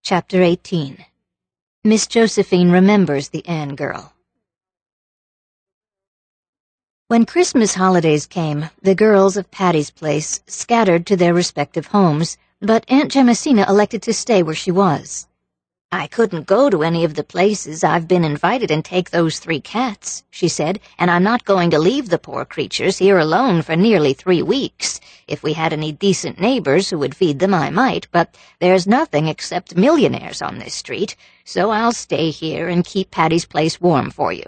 Chapter 18. Miss Josephine Remembers the Anne Girl. When Christmas holidays came, the girls of Patty's Place scattered to their respective homes, but Aunt Jamesina elected to stay where she was. "I couldn't go to any of the places I've been invited and take those 3 cats," she said, "and I'm not going to leave the poor creatures here alone for nearly 3 weeks. If we had any decent neighbors who would feed them, I might, but there's nothing except millionaires on this street, so I'll stay here and keep Patty's Place warm for you."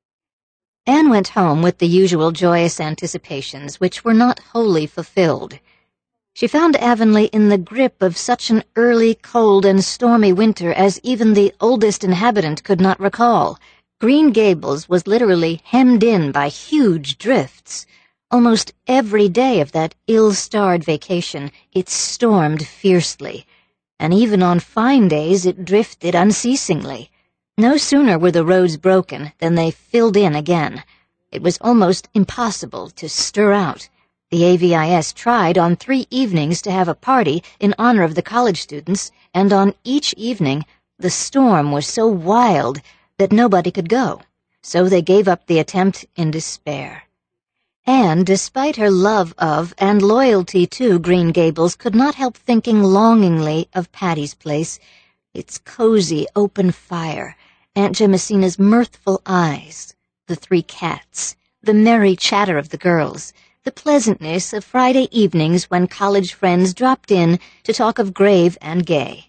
Anne went home with the usual joyous anticipations, which were not wholly fulfilled. She found Avonlea in the grip of such an early, cold, and stormy winter as even the oldest inhabitant could not recall. Green Gables was literally hemmed in by huge drifts. Almost every day of that ill-starred vacation it stormed fiercely, and even on fine days it drifted unceasingly. No sooner were the roads broken than they filled in again. It was almost impossible to stir out. The AVIS tried on 3 evenings to have a party in honor of the college students, and on each evening the storm was so wild that nobody could go, so they gave up the attempt in despair. Anne, despite her love of and loyalty to Green Gables, could not help thinking longingly of Patty's Place, its cozy open fire, Aunt Jamesina's mirthful eyes, the 3 cats, the merry chatter of the girls, the pleasantness of Friday evenings when college friends dropped in to talk of grave and gay.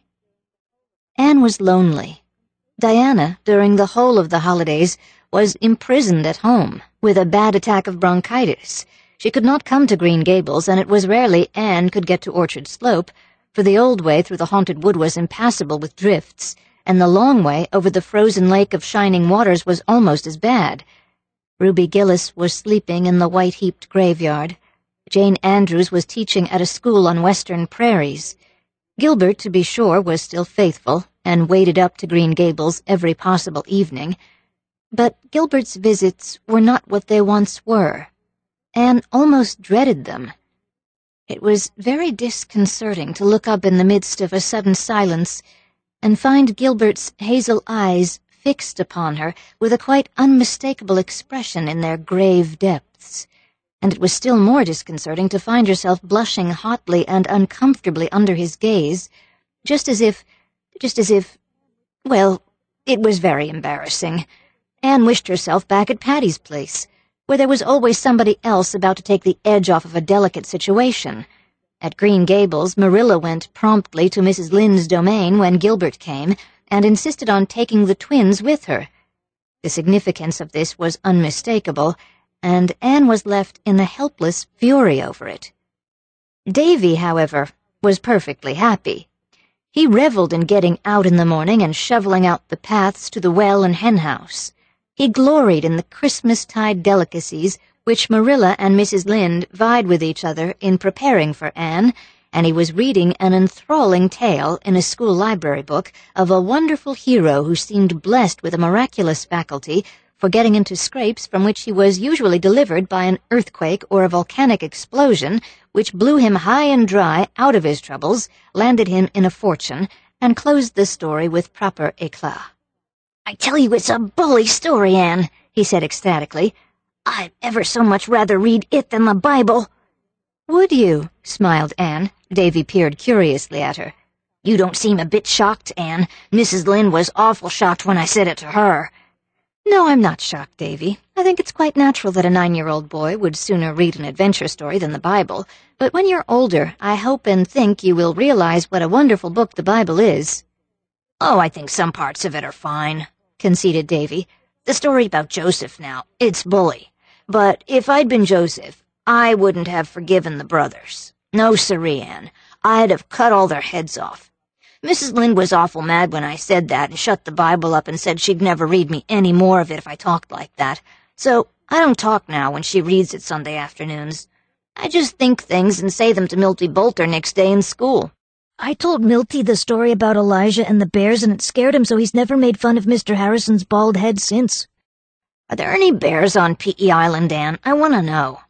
Anne was lonely. Diana, during the whole of the holidays, was imprisoned at home with a bad attack of bronchitis. She could not come to Green Gables, and it was rarely Anne could get to Orchard Slope, for the old way through the haunted wood was impassable with drifts, and the long way over the frozen lake of shining waters was almost as bad. Ruby Gillis was sleeping in the white-heaped graveyard. Jane Andrews was teaching at a school on western prairies. Gilbert, to be sure, was still faithful, and waded up to Green Gables every possible evening. But Gilbert's visits were not what they once were. Anne almost dreaded them. It was very disconcerting to look up in the midst of a sudden silence and find Gilbert's hazel eyes fixed upon her with a quite unmistakable expression in their grave depths, and it was still more disconcerting to find herself blushing hotly and uncomfortably under his gaze, just as if, well, it was very embarrassing. Anne wished herself back at Patty's Place, where there was always somebody else about to take the edge off of a delicate situation. At Green Gables, Marilla went promptly to Mrs. Lynde's domain when Gilbert came, and insisted on taking the twins with her. The significance of this was unmistakable, and Anne was left in a helpless fury over it. Davy, however, was perfectly happy. He reveled in getting out in the morning and shoveling out the paths to the well and henhouse. He gloried in the Christmas-tide delicacies which Marilla and Mrs. Lynde vied with each other in preparing for Anne, and he was reading an enthralling tale in a school library book of a wonderful hero who seemed blessed with a miraculous faculty for getting into scrapes from which he was usually delivered by an earthquake or a volcanic explosion, which blew him high and dry out of his troubles, landed him in a fortune, and closed the story with proper éclat. "I tell you it's a bully story, Anne," he said ecstatically. "I'd ever so much rather read it than the Bible." "Would you?" smiled Anne. Davy peered curiously at her. "You don't seem a bit shocked, Anne. Mrs. Lynde was awful shocked when I said it to her." "No, I'm not shocked, Davy. I think it's quite natural that a 9-year-old boy would sooner read an adventure story than the Bible. But when you're older, I hope and think you will realize what a wonderful book the Bible is." "Oh, I think some parts of it are fine," conceded Davy. "The story about Joseph now, it's bully. But if I'd been Joseph, I wouldn't have forgiven the brothers. No, siree, Anne. I'd have cut all their heads off. Mrs. Lynde was awful mad when I said that and shut the Bible up and said she'd never read me any more of it if I talked like that. So I don't talk now when she reads it Sunday afternoons. I just think things and say them to Milty Boulter next day in school." "I told Milty the story about Elijah and the bears, and it scared him, so he's never made fun of Mr. Harrison's bald head since." "Are there any bears on P.E. Island, Anne? I want to know."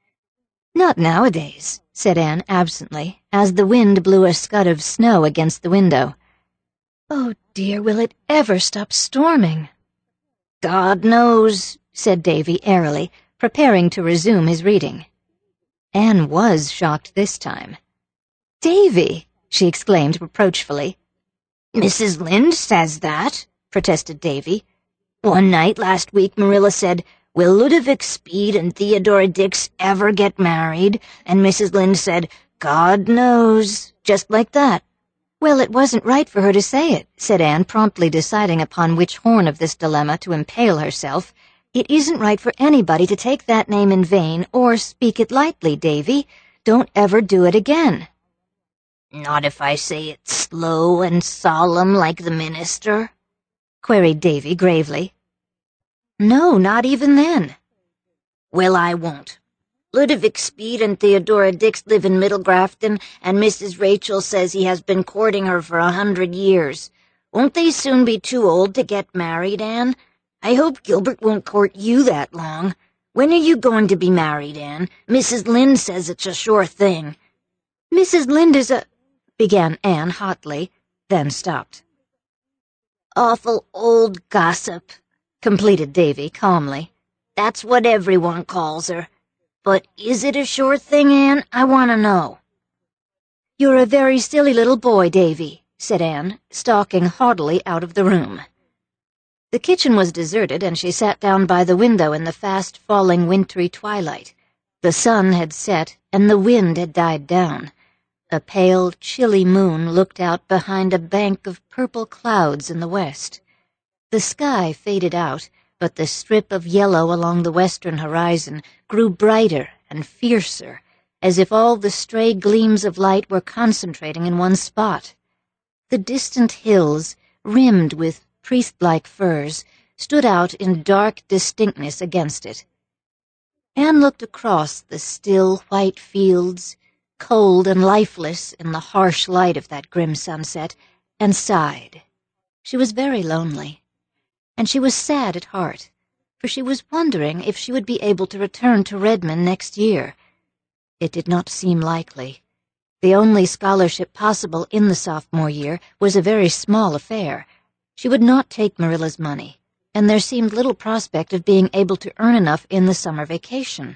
"Not nowadays," said Anne absently, as the wind blew a scud of snow against the window. Oh dear, will it ever stop storming? God knows, said Davy airily, preparing to resume his reading. Anne was shocked this time. Davy, she exclaimed reproachfully. Mrs. Lynde says that, protested Davy. One night last week Marilla said, "Will Ludovic Speed and Theodora Dix ever get married?" And Mrs. Lynde said, "God knows," just like that. Well, it wasn't right for her to say it, said Anne, promptly deciding upon which horn of this dilemma to impale herself. It isn't right for anybody to take that name in vain or speak it lightly, Davy. Don't ever do it again. Not if I say it slow and solemn like the minister? Queried Davy gravely. No, not even then. Well, I won't. Ludovic Speed and Theodora Dix live in Middle Grafton, and Mrs. Rachel says he has been courting her for 100 years. Won't they soon be too old to get married, Anne? I hope Gilbert won't court you that long. When are you going to be married, Anne? Mrs. Lynde says it's a sure thing. Mrs. Lynde is a— began Anne hotly, then stopped. Awful old gossip, completed Davy calmly. That's what everyone calls her. But is it a sure thing, Anne? I want to know. You're a very silly little boy, Davy, said Anne, stalking haughtily out of the room. The kitchen was deserted, and she sat down by the window in the fast-falling wintry twilight. The sun had set, and the wind had died down. A pale, chilly moon looked out behind a bank of purple clouds in the west. The sky faded out, but the strip of yellow along the western horizon grew brighter and fiercer, as if all the stray gleams of light were concentrating in one spot. The distant hills, rimmed with priest-like firs, stood out in dark distinctness against it. Anne looked across the still white fields, cold and lifeless in the harsh light of that grim sunset, and sighed. She was very lonely. And she was sad at heart, for she was wondering if she would be able to return to Redmond next year. It did not seem likely. The only scholarship possible in the sophomore year was a very small affair. She would not take Marilla's money, and there seemed little prospect of being able to earn enough in the summer vacation.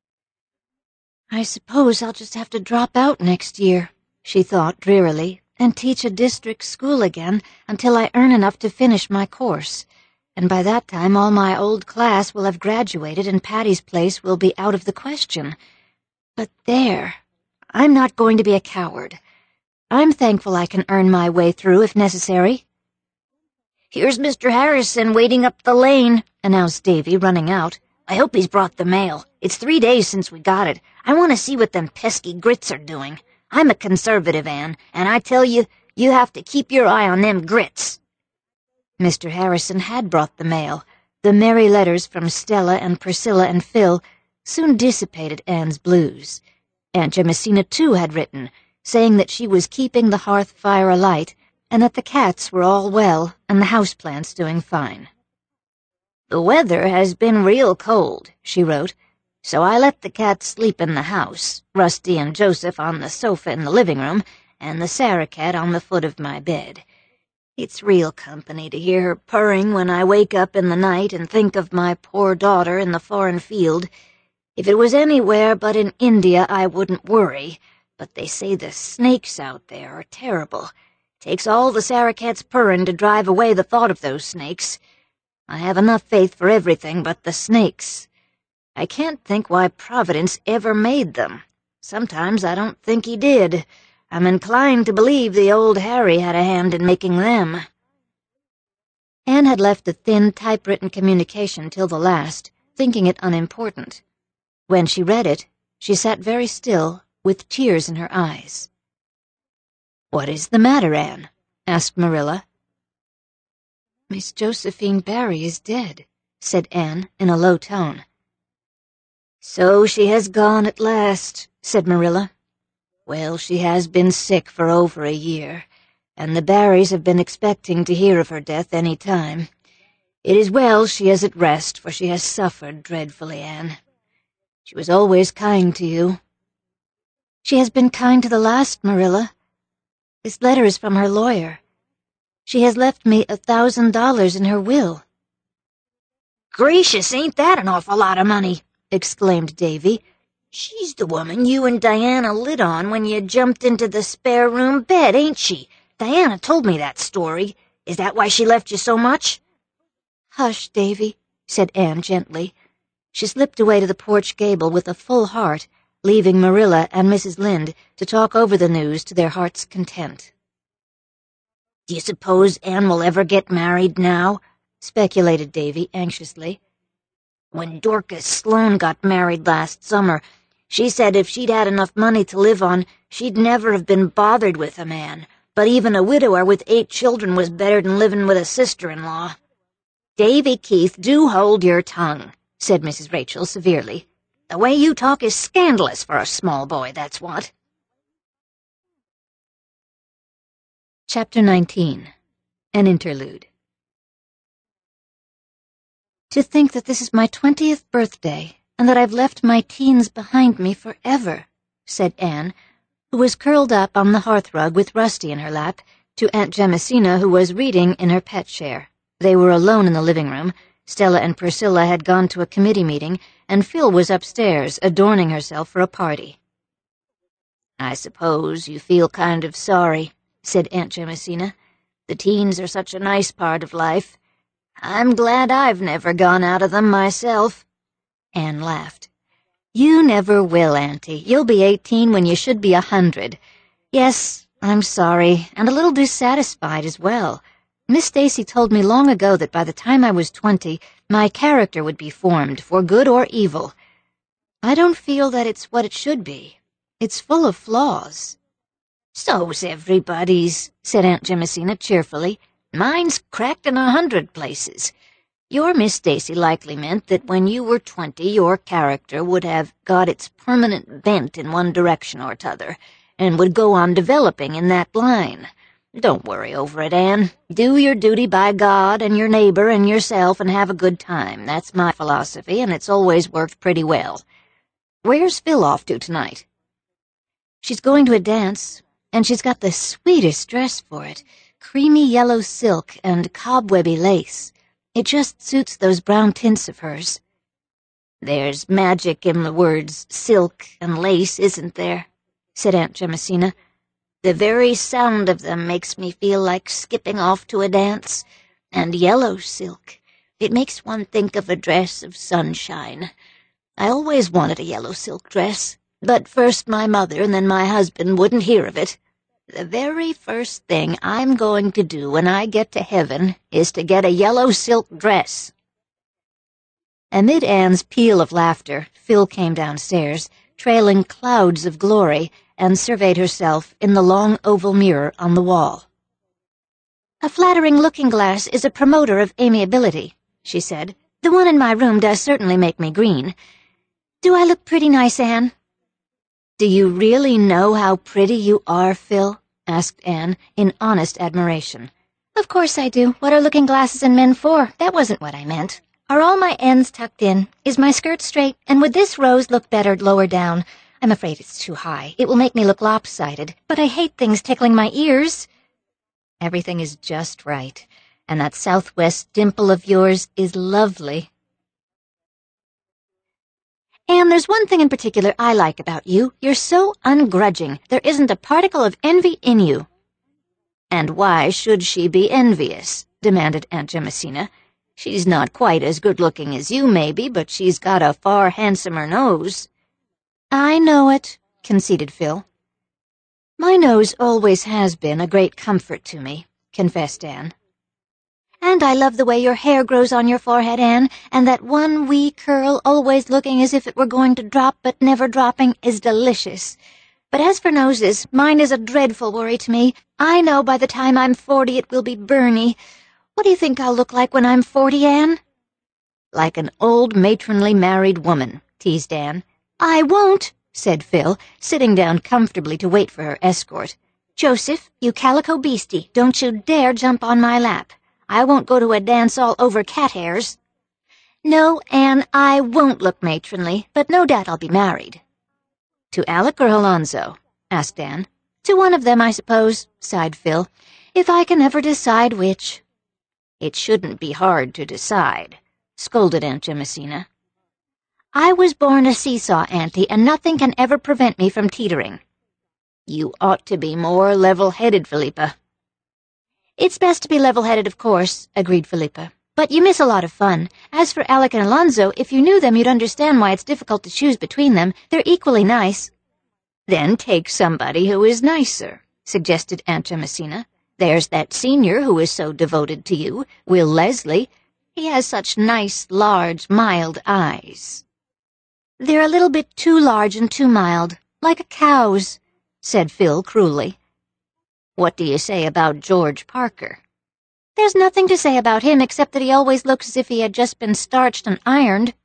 I suppose I'll just have to drop out next year, she thought drearily, and teach a district school again until I earn enough to finish my course. And by that time all my old class will have graduated and Patty's Place will be out of the question. But there, I'm not going to be a coward. I'm thankful I can earn my way through if necessary. Here's Mr. Harrison waiting up the lane, announced Davy, running out. I hope he's brought the mail. It's 3 days since we got it. I want to see what them pesky grits are doing. I'm a conservative, Anne, and I tell you, you have to keep your eye on them grits. Mr. Harrison had brought the mail. The merry letters from Stella and Priscilla and Phil soon dissipated Anne's blues. Aunt Jamesina, too, had written, saying that she was keeping the hearth fire alight and that the cats were all well and the houseplants doing fine. The weather has been real cold, she wrote, so I let the cats sleep in the house, Rusty and Joseph on the sofa in the living room, and the Sarah cat on the foot of my bed. It's real company to hear her purring when I wake up in the night and think of my poor daughter in the foreign field. If it was anywhere but in India, I wouldn't worry, but they say the snakes out there are terrible. Takes all the Sarah cat's purring to drive away the thought of those snakes. I have enough faith for everything but the snakes. I can't think why Providence ever made them. Sometimes I don't think he did. I'm inclined to believe the old Harry had a hand in making them. Anne had left the thin, typewritten communication till the last, thinking it unimportant. When she read it, she sat very still, with tears in her eyes. "What is the matter, Anne?" asked Marilla. "Miss Josephine Barry is dead," said Anne in a low tone. "So she has gone at last," said Marilla. "Well, she has been sick for over a year, and the Barrys have been expecting to hear of her death any time. It is well she is at rest, for she has suffered dreadfully, Anne. She was always kind to you." "She has been kind to the last, Marilla. This letter is from her lawyer. She has left me $1,000 in her will." "Gracious, ain't that an awful lot of money?" exclaimed Davy. "She's the woman you and Diana lit on when you jumped into the spare room bed, ain't she? Diana told me that story. Is that why she left you so much?" "Hush, Davy," said Anne gently. She slipped away to the porch gable with a full heart, leaving Marilla and Mrs. Lynde to talk over the news to their heart's content. "Do you suppose Anne will ever get married now?" speculated Davy anxiously. "When Dorcas Sloane got married last summer, she said if she'd had enough money to live on, she'd never have been bothered with a man, but even a widower with 8 children was better than living with a sister-in-law." "Davy Keith, do hold your tongue," said Mrs. Rachel severely. "The way you talk is scandalous for a small boy, that's what." Chapter 19. An Interlude. "To think that this is my 20th birthday, and that I've left my teens behind me forever," said Anne, who was curled up on the hearthrug with Rusty in her lap, to Aunt Jamesina, who was reading in her pet chair. They were alone in the living room. Stella and Priscilla had gone to a committee meeting, and Phil was upstairs, adorning herself for a party. "I suppose you feel kind of sorry," said Aunt Jamesina. "The teens are such a nice part of life. I'm glad I've never gone out of them myself." Anne laughed. "You never will, Auntie. You'll be 18 when you should be 100. Yes, I'm sorry, and a little dissatisfied as well. Miss Stacy told me long ago that by the time I was 20, my character would be formed, for good or evil. I don't feel that it's what it should be. It's full of flaws." "So's everybody's," said Aunt Jamesina cheerfully. "Mine's cracked in 100 places. Your Miss Stacy likely meant that when you were 20 your character would have got its permanent bent in one direction or t'other, and would go on developing in that line. Don't worry over it, Anne. Do your duty by God and your neighbor and yourself and have a good time. That's my philosophy, and it's always worked pretty well. Where's Phil off to tonight?" "She's going to a dance, and she's got the sweetest dress for it. Creamy yellow silk and cobwebby lace. It just suits those brown tints of hers." "There's magic in the words silk and lace, isn't there?" said Aunt Jamesina. "The very sound of them makes me feel like skipping off to a dance. And yellow silk, it makes one think of a dress of sunshine. I always wanted a yellow silk dress, but first my mother and then my husband wouldn't hear of it. The very first thing I'm going to do when I get to heaven is to get a yellow silk dress." Amid Anne's peal of laughter, Phil came downstairs, trailing clouds of glory, and surveyed herself in the long oval mirror on the wall. "A flattering looking-glass is a promoter of amiability," she said. "The one in my room does certainly make me green. Do I look pretty nice, Anne?" "Do you really know how pretty you are, Phil?" asked Anne, in honest admiration. "Of course I do. What are looking-glasses and men for? That wasn't what I meant. Are all my ends tucked in? Is my skirt straight? And would this rose look better lower down? I'm afraid it's too high. It will make me look lopsided, but I hate things tickling my ears." "Everything is just right, and that southwest dimple of yours is lovely." "Anne, there's one thing in particular I like about you. You're so ungrudging. There isn't a particle of envy in you." "And why should she be envious?" demanded Aunt Jamesina. "She's not quite as good-looking as you, maybe, but she's got a far handsomer nose." "I know it," conceded Phil. "My nose always has been a great comfort to me," confessed Anne. "And I love the way your hair grows on your forehead, Anne, and that one wee curl, always looking as if it were going to drop but never dropping, is delicious. But as for noses, mine is a dreadful worry to me. I know by the time I'm 40 it will be Bernie. What do you think I'll look like when I'm 40, Anne?" "Like an old matronly married woman," teased Anne. "I won't," said Phil, sitting down comfortably to wait for her escort. "Joseph, you calico beastie, don't you dare jump on my lap. I won't go to a dance all over cat hairs." "No, Anne, I won't look matronly, but no doubt I'll be married." "To Alec or Alonzo?" asked Anne. "To one of them, I suppose," sighed Phil. if I can ever decide which." "It shouldn't be hard to decide," scolded Aunt Jamesina. "I was born a seesaw, Auntie, and nothing can ever prevent me from teetering." "You ought to be more level-headed, Philippa." "It's best to be level-headed, of course," agreed Philippa. "But you miss a lot of fun. As for Alec and Alonzo, if you knew them, you'd understand why it's difficult to choose between them. They're equally nice." "Then take somebody who is nicer," suggested Aunt Jamesina. "There's that senior who is so devoted to you, Will Leslie. He has such nice, large, mild eyes." "They're a little bit too large and too mild, like a cow's," said Phil cruelly. "What do you say about George Parker?" "There's nothing to say about him except that he always looks as if he had just been starched and ironed."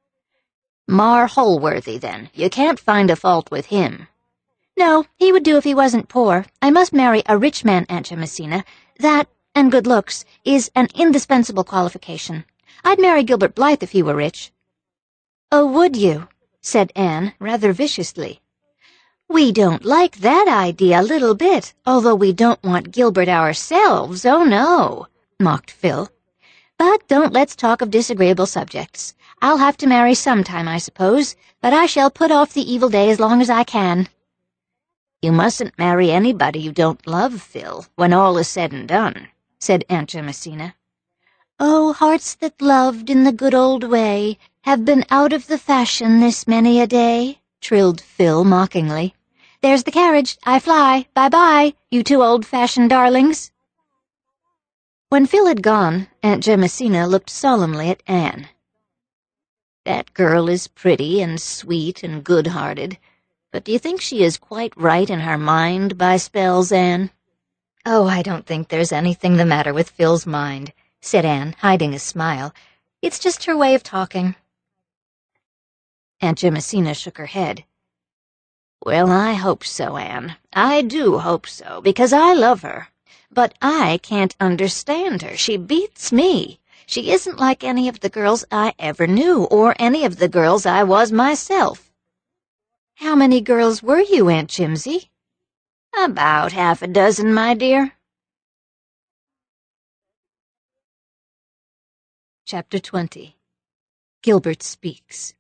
"Mar Holworthy, then. You can't find a fault with him." "No, he would do if he wasn't poor. I must marry a rich man, Aunt Jamesina. That, and good looks, is an indispensable qualification. I'd marry Gilbert Blythe if he were rich." "Oh, would you?" said Anne, rather viciously. "We don't like that idea a little bit, although we don't want Gilbert ourselves, oh no," mocked Phil. "But don't let's talk of disagreeable subjects. I'll have to marry sometime, I suppose, but I shall put off the evil day as long as I can." "You mustn't marry anybody you don't love, Phil, when all is said and done," said Aunt Jamesina. "Oh, hearts that loved in the good old way have been out of the fashion this many a day," trilled Phil mockingly. "There's the carriage. I fly. Bye-bye, you two old-fashioned darlings." When Phil had gone, Aunt Jamesina looked solemnly at Anne. "That girl is pretty and sweet and good-hearted, but do you think she is quite right in her mind by spells, Anne?" "Oh, I don't think there's anything the matter with Phil's mind," said Anne, hiding a smile. "It's just her way of talking." Aunt Jamesina shook her head. "Well, I hope so, Anne. I do hope so, because I love her. But I can't understand her. She beats me. She isn't like any of the girls I ever knew, or any of the girls I was myself." "How many girls were you, Aunt Jimsy?" "About half a dozen, my dear." Chapter 20. Gilbert Speaks.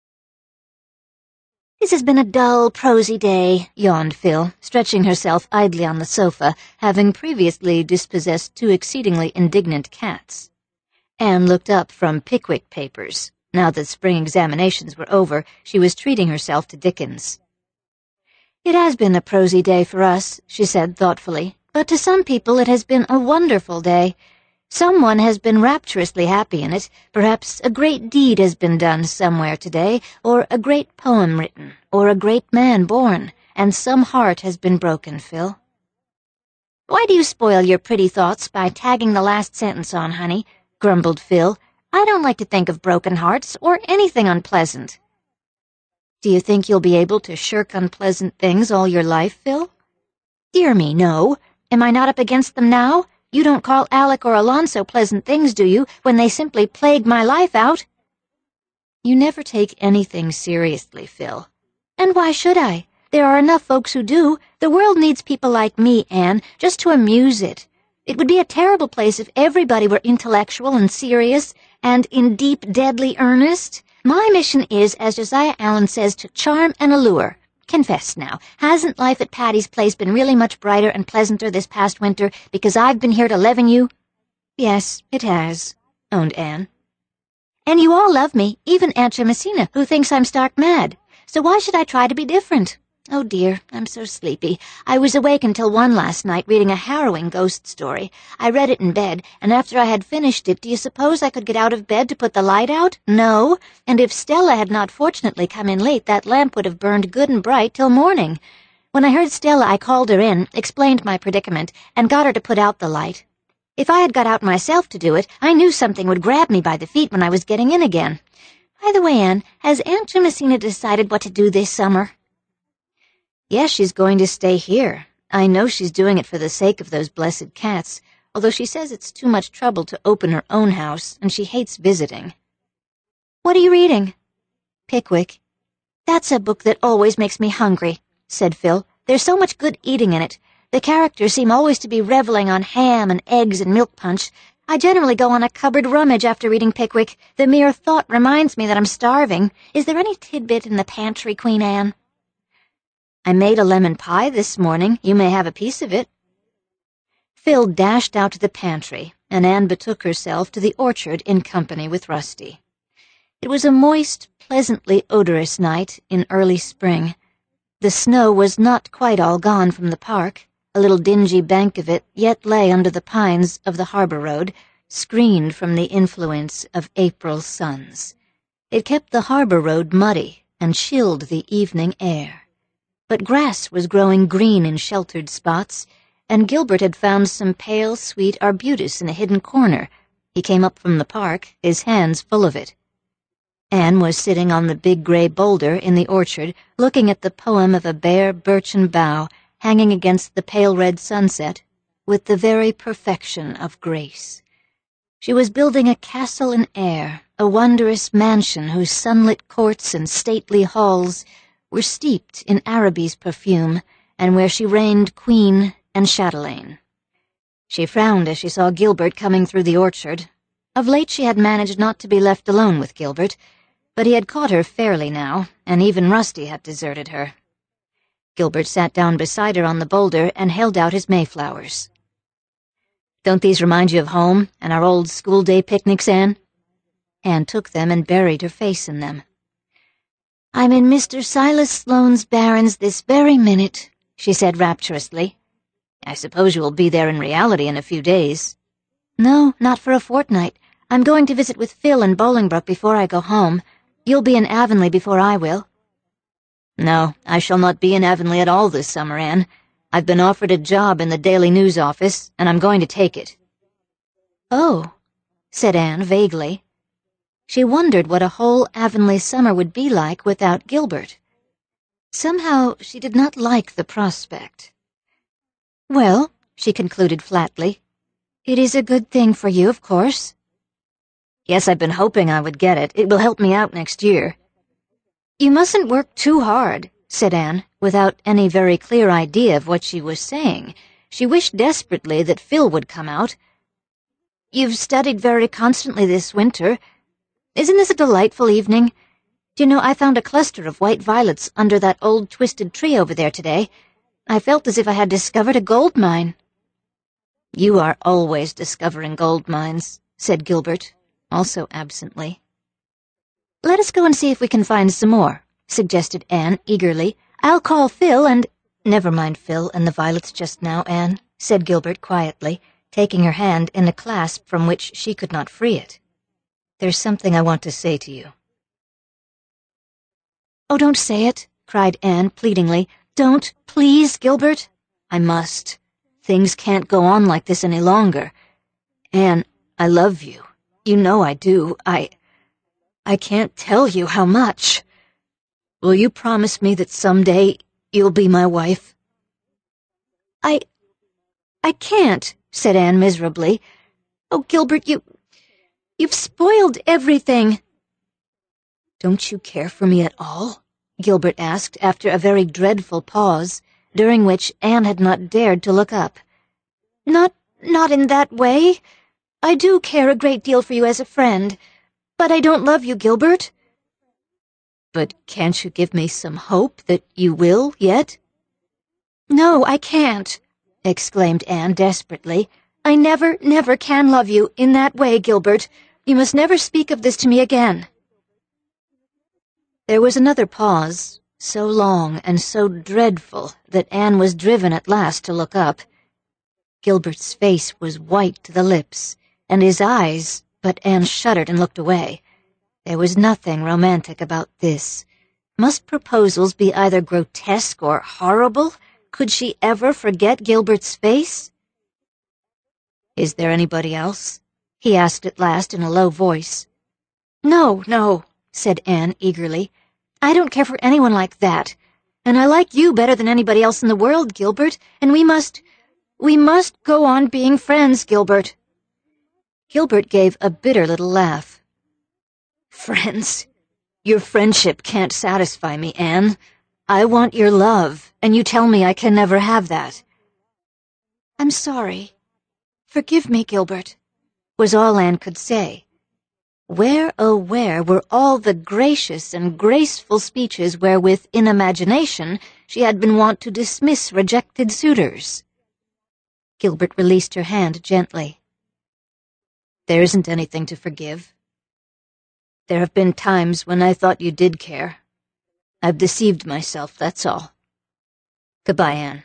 "This has been a dull, prosy day," yawned Phil, stretching herself idly on the sofa, having previously dispossessed two exceedingly indignant cats. Anne looked up from Pickwick papers. Now that spring examinations were over, she was treating herself to Dickens. "It has been a prosy day for us," she said thoughtfully, "but to some people it has been a wonderful day. Someone has been rapturously happy in it. Perhaps a great deed has been done somewhere today, or a great poem written, or a great man born, and some heart has been broken, Phil." "Why do you spoil your pretty thoughts by tagging the last sentence on, honey?" grumbled Phil. "I don't like to think of broken hearts, or anything unpleasant." "Do you think you'll be able to shirk unpleasant things all your life, Phil?" "Dear me, no. Am I not up against them now? You don't call Alec or Alonzo pleasant things, do you, when they simply plague my life out?" "You never take anything seriously, Phil." "And why should I? There are enough folks who do. The world needs people like me, Anne, just to amuse it. It would be a terrible place if everybody were intellectual and serious, and in deep, deadly earnest. My mission is, as Josiah Allen says, to charm and allure. Confess now, hasn't life at Patty's Place been really much brighter and pleasanter this past winter because I've been here to leaven you?" "Yes, it has," owned Anne. "And you all love me, even Aunt Jamesina, who thinks I'm stark mad. So why should I try to be different? Oh dear, I'm so sleepy. I was awake until 1 last night reading a harrowing ghost story. I read it in bed, and after I had finished it, do you suppose I could get out of bed to put the light out? No. And if Stella had not fortunately come in late, that lamp would have burned good and bright till morning. When I heard Stella, I called her in, explained my predicament, and got her to put out the light. If I had got out myself to do it, I knew something would grab me by the feet when I was getting in again. By the way, Anne, has Aunt Jamesina decided what to do this summer?" "Yes, she's going to stay here. I know she's doing it for the sake of those blessed cats, although she says it's too much trouble to open her own house, and she hates visiting." "What are you reading?" "Pickwick." "That's a book that always makes me hungry," said Phil. "There's so much good eating in it. The characters seem always to be reveling on ham and eggs and milk punch. I generally go on a cupboard rummage after reading Pickwick. The mere thought reminds me that I'm starving. Is there any tidbit in the pantry, Queen Anne?" "I made a lemon pie this morning. You may have a piece of it." Phil dashed out to the pantry, and Anne betook herself to the orchard in company with Rusty. It was a moist, pleasantly odorous night in early spring. The snow was not quite all gone from the park. A little dingy bank of it yet lay under the pines of the harbor road, screened from the influence of April suns. It kept the harbor road muddy and chilled the evening air. But grass was growing green in sheltered spots, and Gilbert had found some pale, sweet arbutus in a hidden corner. He came up from the park, his hands full of it. Anne was sitting on the big gray boulder in the orchard, looking at the poem of a bare birchen bough hanging against the pale red sunset, with the very perfection of grace. She was building a castle in air, a wondrous mansion whose sunlit courts and stately halls were steeped in Araby's perfume, and where she reigned queen and chatelaine. She frowned as she saw Gilbert coming through the orchard. Of late she had managed not to be left alone with Gilbert, but he had caught her fairly now, and even Rusty had deserted her. Gilbert sat down beside her on the boulder and held out his mayflowers. "Don't these remind you of home and our old school-day picnics, Anne?" Anne took them and buried her face in them. "I'm in Mr. Silas Sloane's barrens this very minute," she said rapturously. "I suppose you will be there in reality in a few days." "No, not for a fortnight. I'm going to visit with Phil in Bolingbroke before I go home. You'll be in Avonlea before I will." "No, I shall not be in Avonlea at all this summer, Anne. I've been offered a job in the Daily News office, and I'm going to take it." "Oh," said Anne vaguely. She wondered what a whole Avonlea summer would be like without Gilbert. Somehow she did not like the prospect. "Well," she concluded flatly, "it is a good thing for you, of course." "Yes, I've been hoping I would get it. It will help me out next year." "You mustn't work too hard," said Anne, without any very clear idea of what she was saying. She wished desperately that Phil would come out. "You've studied very constantly this winter. Isn't this a delightful evening? Do you know, I found a cluster of white violets under that old twisted tree over there today. I felt as if I had discovered a gold mine." "You are always discovering gold mines," said Gilbert, also absently. "Let us go and see if we can find some more," suggested Anne eagerly. "I'll call Phil and—" "Never mind Phil and the violets just now, Anne," said Gilbert quietly, taking her hand in a clasp from which she could not free it. "There's something I want to say to you." "Oh, don't say it," cried Anne pleadingly. "Don't, please, Gilbert." "I must. Things can't go on like this any longer. Anne, I love you. You know I do. I can't tell you how much. Will you promise me that someday you'll be my wife?" I can't," said Anne miserably. "Oh, Gilbert, you've spoiled everything." "Don't you care for me at all?" Gilbert asked after a very dreadful pause, during which Anne had not dared to look up. Not in that way. I do care a great deal for you as a friend, but I don't love you, Gilbert." "But can't you give me some hope that you will yet?" "No, I can't," exclaimed Anne desperately. "I never, never can love you in that way, Gilbert. You must never speak of this to me again." There was another pause, so long and so dreadful that Anne was driven at last to look up. Gilbert's face was white to the lips, and his eyes, but Anne shuddered and looked away. There was nothing romantic about this. Must proposals be either grotesque or horrible? Could she ever forget Gilbert's face? "Is there anybody else?" he asked at last in a low voice. No, said Anne eagerly. "I don't care for anyone like that. And I like you better than anybody else in the world, Gilbert, and we must go on being friends, Gilbert." Gilbert gave a bitter little laugh. "Friends? Your friendship can't satisfy me, Anne. I want your love, and you tell me I can never have that. I'm sorry. Forgive me, Gilbert, was all Anne could say. Where, oh where, were all the gracious and graceful speeches wherewith, in imagination, she had been wont to dismiss rejected suitors? Gilbert released her hand gently. There isn't anything to forgive. There have been times when I thought you did care. I've deceived myself, that's all. Goodbye, Anne.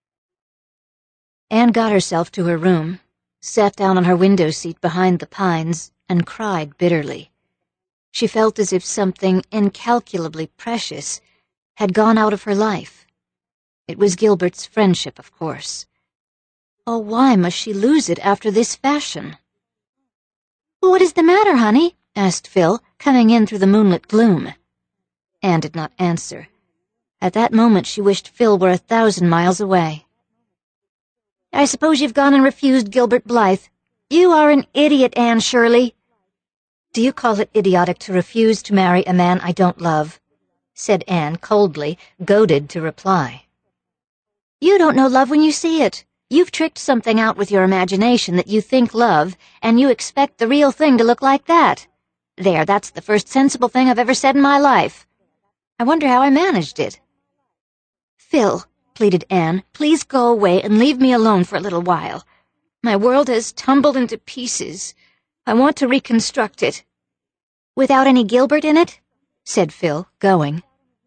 Anne got herself to her room, sat down on her window seat behind the pines, and cried bitterly. She felt as if something incalculably precious had gone out of her life. It was Gilbert's friendship, of course. Oh, why must she lose it after this fashion? "What is the matter, honey?" asked Phil, coming in through the moonlit gloom. Anne did not answer. At that moment she wished Phil were 1,000 miles away. "I suppose you've gone and refused Gilbert Blythe. You are an idiot, Anne Shirley." Do you call it idiotic to refuse to marry a man I don't love? Said Anne coldly, goaded to reply. You don't know love when you see it. You've tricked something out with your imagination that you think love, and you expect the real thing to look like that. There, that's the first sensible thing I've ever said in my life. I wonder how I managed it. Phil, pleaded Anne, please go away and leave me alone for a little while. My world has tumbled into pieces. I want to reconstruct it. Without any Gilbert in it? Said Phil, going.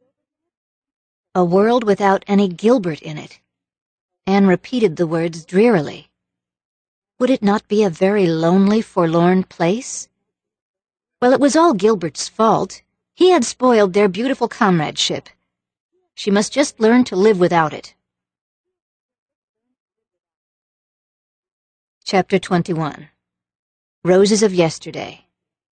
A world without any Gilbert in it. Anne repeated the words drearily. Would it not be a very lonely, forlorn place? Well, it was all Gilbert's fault. He had spoiled their beautiful comradeship. She must just learn to live without it. Chapter 21. Roses of Yesterday.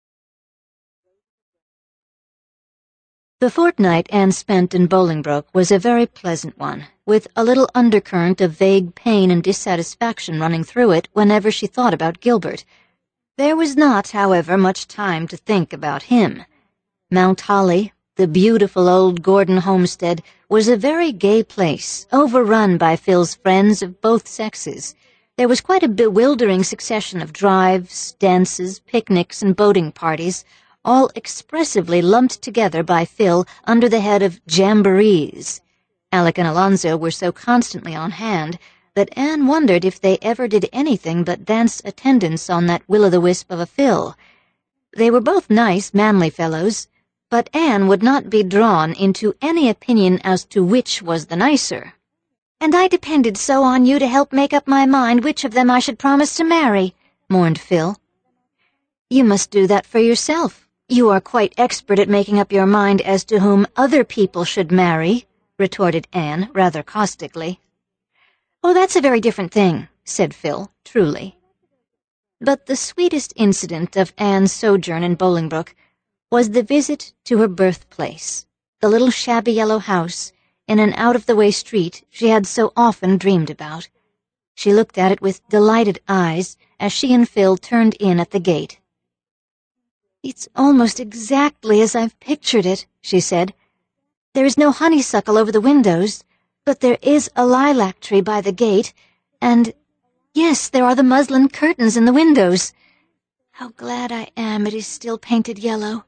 The fortnight Anne spent in Bolingbroke was a very pleasant one, with a little undercurrent of vague pain and dissatisfaction running through it whenever she thought about Gilbert. There was not, however, much time to think about him. Mount Holly, the beautiful old Gordon homestead, was a very gay place, overrun by Phil's friends of both sexes. There was quite a bewildering succession of drives, dances, picnics, and boating parties, all expressively lumped together by Phil under the head of jamborees. Alec and Alonzo were so constantly on hand that Anne wondered if they ever did anything but dance attendance on that will-o'-the-wisp of a Phil. They were both nice, manly fellows, but Anne would not be drawn into any opinion as to which was the nicer. "And I depended so on you to help make up my mind which of them I should promise to marry," mourned Phil. "You must do that for yourself. You are quite expert at making up your mind as to whom other people should marry," retorted Anne, rather caustically. "Oh, that's a very different thing," said Phil, truly. But the sweetest incident of Anne's sojourn in Bolingbroke was the visit to her birthplace, the little shabby yellow house in an out-of-the-way street she had so often dreamed about. She looked at it with delighted eyes as she and Phil turned in at the gate. "It's almost exactly as I've pictured it," she said. "There is no honeysuckle over the windows, but there is a lilac tree by the gate, and, yes, there are the muslin curtains in the windows. How glad I am it is still painted yellow."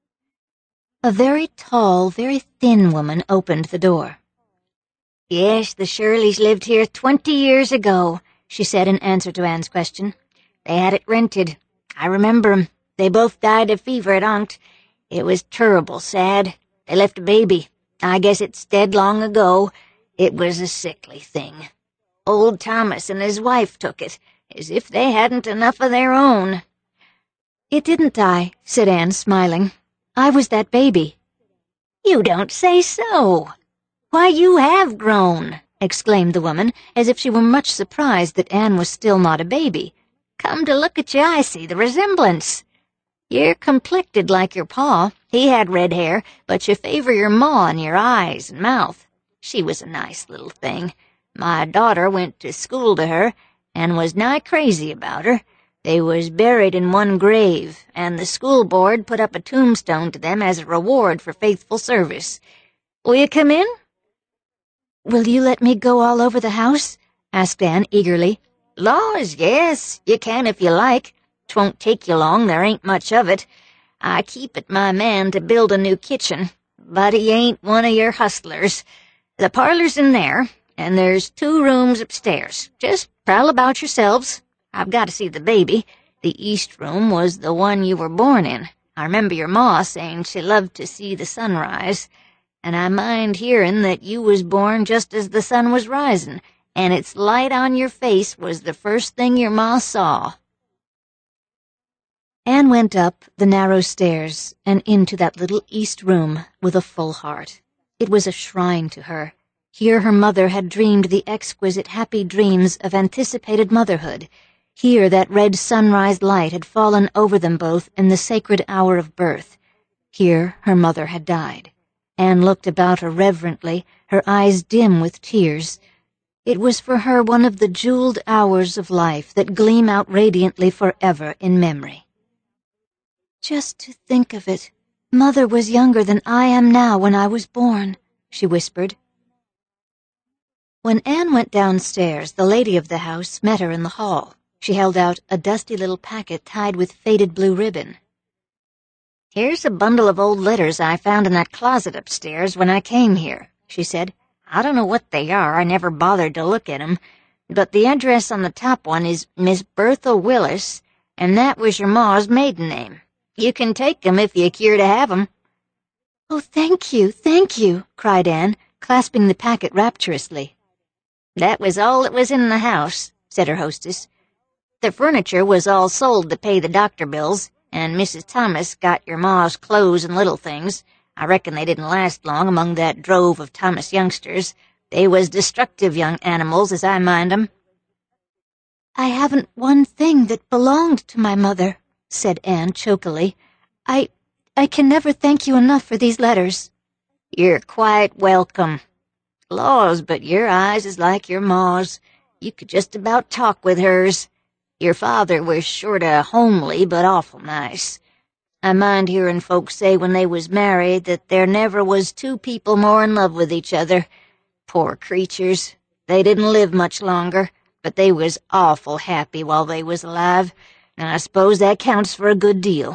A very tall, very thin woman opened the door. "Yes, the Shirleys lived here 20 years ago," she said in answer to Anne's question. "They had it rented. I remember 'em. They both died of fever at Onct. It was turrible sad. They left a baby. I guess it's dead long ago. It was a sickly thing. Old Thomas and his wife took it, as if they hadn't enough of their own." "It didn't die," said Anne, smiling. "I was that baby." "You don't say so! Why, you have grown," exclaimed the woman, as if she were much surprised that Anne was still not a baby. "Come to look at you, I see the resemblance. You're complected like your pa. He had red hair, but you favor your ma in your eyes and mouth. She was a nice little thing. My daughter went to school to her, and was nigh crazy about her. They was buried in one grave, and the school board put up a tombstone to them as a reward for faithful service. Will you come in?" "Will you let me go all over the house? asked Anne eagerly. Laws, yes, you can if you like. 'Twon't take you long, there ain't much of it. I keep it my man to build a new kitchen, but he ain't one of your hustlers. The parlor's in there, and there's 2 rooms upstairs. Just prowl about yourselves. I've got to see the baby. The east room was the one you were born in. I remember your ma saying she loved to see the sunrise, and I mind hearing that you was born just as the sun was rising, and its light on your face was the first thing your ma saw." Anne went up the narrow stairs and into that little east room with a full heart. It was a shrine to her. Here her mother had dreamed the exquisite happy dreams of anticipated motherhood. Here that red sunrise light had fallen over them both in the sacred hour of birth. Here her mother had died. Anne looked about her reverently, her eyes dim with tears. It was for her one of the jeweled hours of life that gleam out radiantly forever in memory. "Just to think of it, Mother was younger than I am now when I was born," she whispered. When Anne went downstairs, the lady of the house met her in the hall. She held out a dusty little packet tied with faded blue ribbon. "Here's a bundle of old letters I found in that closet upstairs when I came here," she said. "I don't know what they are, I never bothered to look at 'em, but the address on the top one is Miss Bertha Willis, and that was your ma's maiden name. You can take 'em if you care to have 'em." "Oh, thank you," cried Anne, clasping the packet rapturously. "That was all that was in the house," said her hostess. "The furniture was all sold to pay the doctor bills, and Mrs. Thomas got your ma's clothes and little things. I reckon they didn't last long among that drove of Thomas youngsters. They was destructive young animals, as I mind 'em." "I haven't one thing that belonged to my mother," said Anne chokily. I can never thank you enough for these letters." "You're quite welcome. Laws, but your eyes is like your ma's. You could just about talk with hers. Your father was sorta homely, but awful nice. I mind hearing folks say when they was married that there never was 2 people more in love with each other. Poor creatures. They didn't live much longer, but they was awful happy while they was alive, and I suppose that counts for a good deal."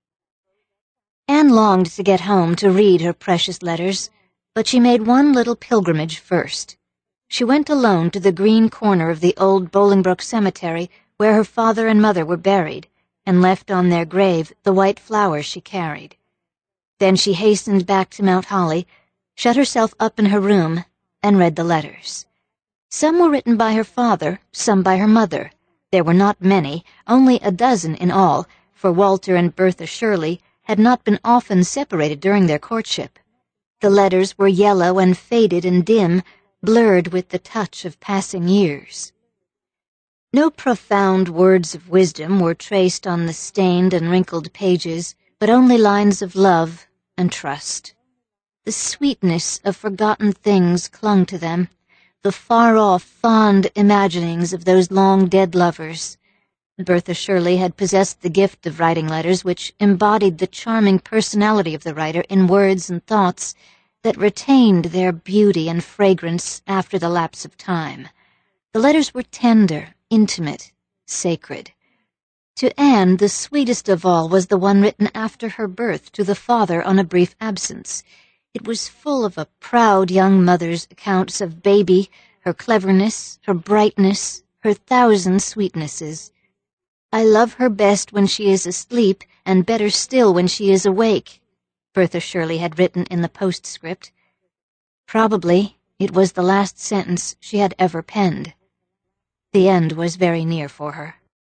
Anne longed to get home to read her precious letters, but she made one little pilgrimage first. She went alone to the green corner of the old Bolingbroke cemetery where her father and mother were buried, and left on their grave the white flowers she carried. Then she hastened back to Mount Holly, shut herself up in her room, and read the letters. Some were written by her father, some by her mother. There were not many, only a dozen in all, for Walter and Bertha Shirley had not been often separated during their courtship. The letters were yellow and faded and dim, blurred with the touch of passing years. No profound words of wisdom were traced on the stained and wrinkled pages, but only lines of love and trust. The sweetness of forgotten things clung to them, the far-off, fond imaginings of those long-dead lovers. Bertha Shirley had possessed the gift of writing letters which embodied the charming personality of the writer in words and thoughts that retained their beauty and fragrance after the lapse of time. The letters were tender, intimate, sacred. To Anne, the sweetest of all was the one written after her birth to the father on a brief absence. It was full of a proud young mother's accounts of baby, her cleverness, her brightness, her 1,000 sweetnesses. "I love her best when she is asleep, and better still when she is awake," Bertha Shirley had written in the postscript. Probably it was the last sentence she had ever penned. The end was very near for her.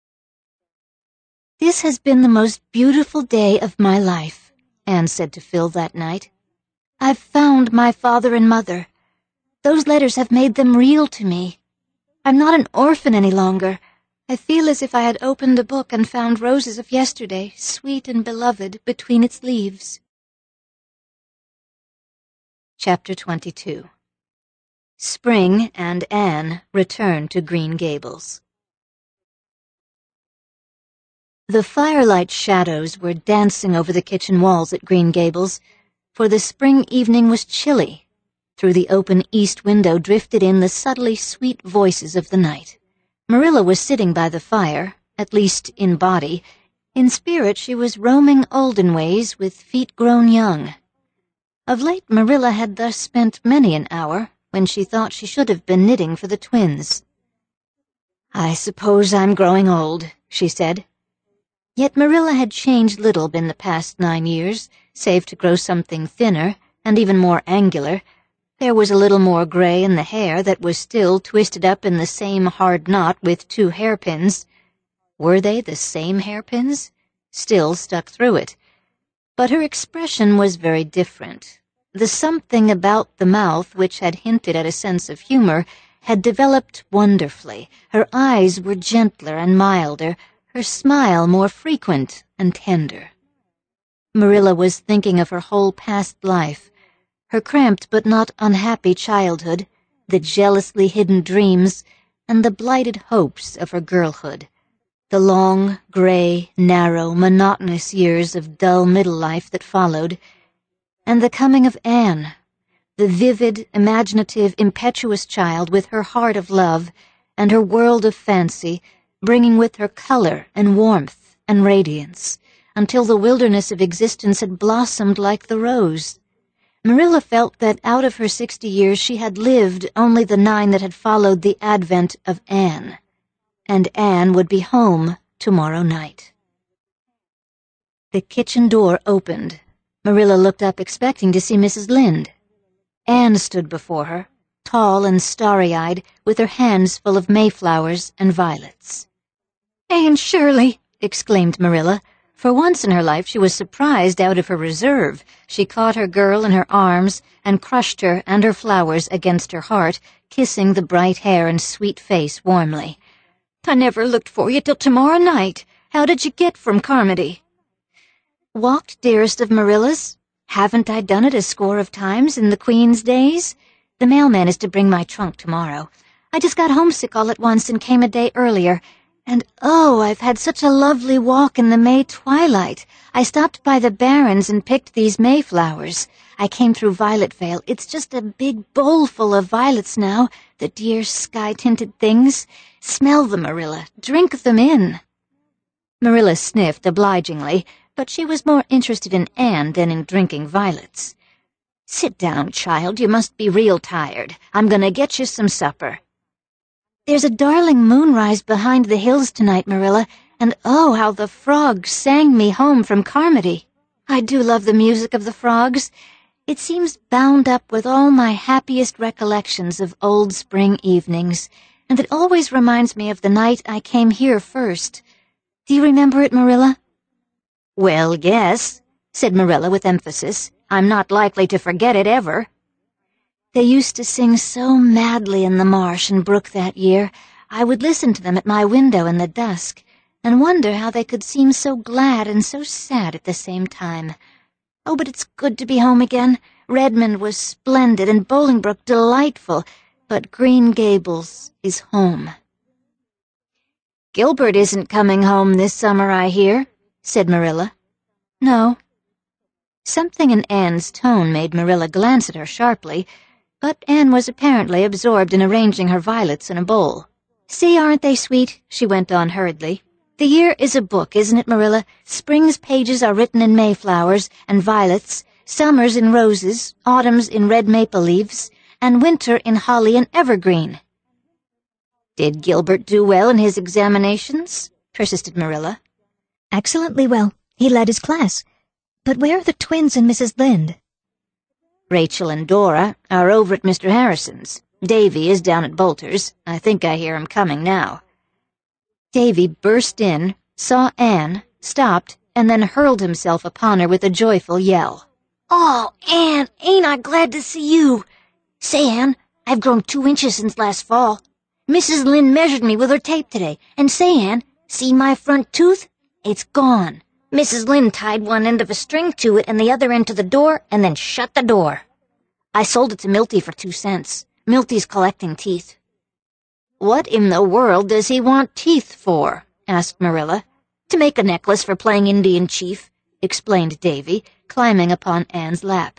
"This has been the most beautiful day of my life," Anne said to Phil that night. "I've found my father and mother. Those letters have made them real to me. I'm not an orphan any longer. I feel as if I had opened a book and found roses of yesterday, sweet and beloved, between its leaves." Chapter 22. Spring and Anne return to Green Gables. The firelight shadows were dancing over the kitchen walls at Green Gables, for the spring evening was chilly. Through the open east window drifted in the subtly sweet voices of the night. Marilla was sitting by the fire, at least in body. In spirit she was roaming olden ways with feet grown young. Of late Marilla had thus spent many an hour when she thought she should have been knitting for the twins. "I suppose I'm growing old," she said. Yet Marilla had changed little in the past 9 years, save to grow something thinner and even more angular. There was a little more gray in the hair that was still twisted up in the same hard knot with 2 hairpins. Were they the same hairpins? Still stuck through it. But her expression was very different. The something about the mouth which had hinted at a sense of humor had developed wonderfully. Her eyes were gentler and milder, her smile more frequent and tender. Marilla was thinking of her whole past life, her cramped but not unhappy childhood, the jealously hidden dreams, and the blighted hopes of her girlhood, the long, gray, narrow, monotonous years of dull middle life that followed, and the coming of Anne, the vivid, imaginative, impetuous child with her heart of love and her world of fancy, bringing with her color and warmth and radiance, until the wilderness of existence had blossomed like the rose. Marilla felt that out of her 60 years she had lived only the 9 that had followed the advent of Anne, and Anne would be home tomorrow night. The kitchen door opened. Marilla looked up expecting to see Mrs. Lynde. Anne stood before her, tall and starry-eyed, with her hands full of mayflowers and violets. "Anne Shirley!" exclaimed Marilla. For once in her life she was surprised out of her reserve. She caught her girl in her arms and crushed her and her flowers against her heart, kissing the bright hair and sweet face warmly. "I never looked for you till tomorrow night. How did you get from Carmody?" "Walked, dearest of Marillas. Haven't I done it a score of times in the Queen's days? The mailman is to bring my trunk tomorrow. I just got homesick all at once and came a day earlier. And oh, I've had such a lovely walk in the May twilight. I stopped by the Barrens and picked these mayflowers. I came through Violet Vale. It's just a big bowl full of violets now, the dear sky-tinted things. Smell them, Marilla. Drink them in." Marilla sniffed obligingly, but she was more interested in Anne than in drinking violets. "Sit down, child. You must be real tired. I'm going to get you some supper." "There's a darling moonrise behind the hills tonight, Marilla, and oh, how the frogs sang me home from Carmody. I do love the music of the frogs. It seems bound up with all my happiest recollections of old spring evenings, and it always reminds me of the night I came here first. Do you remember it, Marilla?" "Well, yes," said Marilla with emphasis. "I'm not likely to forget it ever." "They used to sing so madly in the marsh and brook that year. I would listen to them at my window in the dusk, and wonder how they could seem so glad and so sad at the same time. Oh, but it's good to be home again. Redmond was splendid and Bolingbroke delightful, but Green Gables is home." "Gilbert isn't coming home this summer, I hear," said Marilla. "No." Something in Anne's tone made Marilla glance at her sharply, but Anne was apparently absorbed in arranging her violets in a bowl. "See, aren't they sweet?" she went on hurriedly. "The year is a book, isn't it, Marilla? Spring's pages are written in mayflowers and violets, summer's in roses, autumn's in red maple leaves, and winter in holly and evergreen." "Did Gilbert do well in his examinations?" persisted Marilla. "Excellently well. He led his class. But where are the twins and Mrs. Lynde?" "Rachel and Dora are over at Mr. Harrison's. Davy is down at Bolter's. I think I hear him coming now." Davy burst in, saw Anne, stopped, and then hurled himself upon her with a joyful yell. "Oh, Anne, ain't I glad to see you! Say, Anne, I've grown 2 inches since last fall. Mrs. Lynde measured me with her tape today. And say, Anne, see my front tooth? It's gone. Mrs. Lynde tied one end of a string to it and the other end to the door, and then shut the door. I sold it to Milty for 2 cents. Milty's collecting teeth." "What in the world does he want teeth for?" asked Marilla. "To make a necklace for playing Indian chief," explained Davy, climbing upon Anne's lap.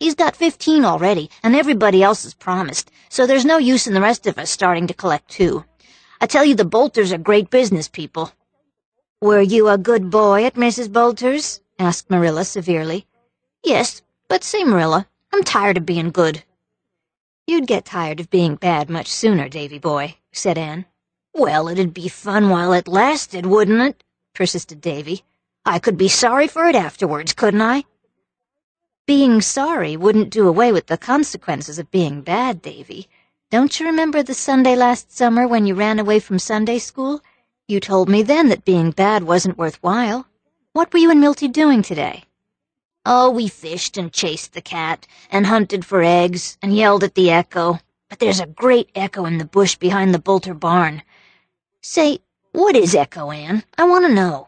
He's got 15 already, and everybody else is promised, so there's no use in the rest of us starting to collect too. I tell you, the Bolters are great business people." "Were you a good boy at Mrs. Bolter's?" asked Marilla severely. "Yes, but say, Marilla, I'm tired of being good." "You'd get tired of being bad much sooner, Davy boy," said Anne. "Well, it'd be fun while it lasted, wouldn't it?" persisted Davy. "I could be sorry for it afterwards, couldn't I?" "Being sorry wouldn't do away with the consequences of being bad, Davy. Don't you remember the Sunday last summer when you ran away from Sunday school? You told me then that being bad wasn't worthwhile. What were you and Milty doing today?" "Oh, we fished and chased the cat, and hunted for eggs, and yelled at the echo. But there's a great echo in the bush behind the Bolter barn. Say, what is Echo, Anne? I want to know."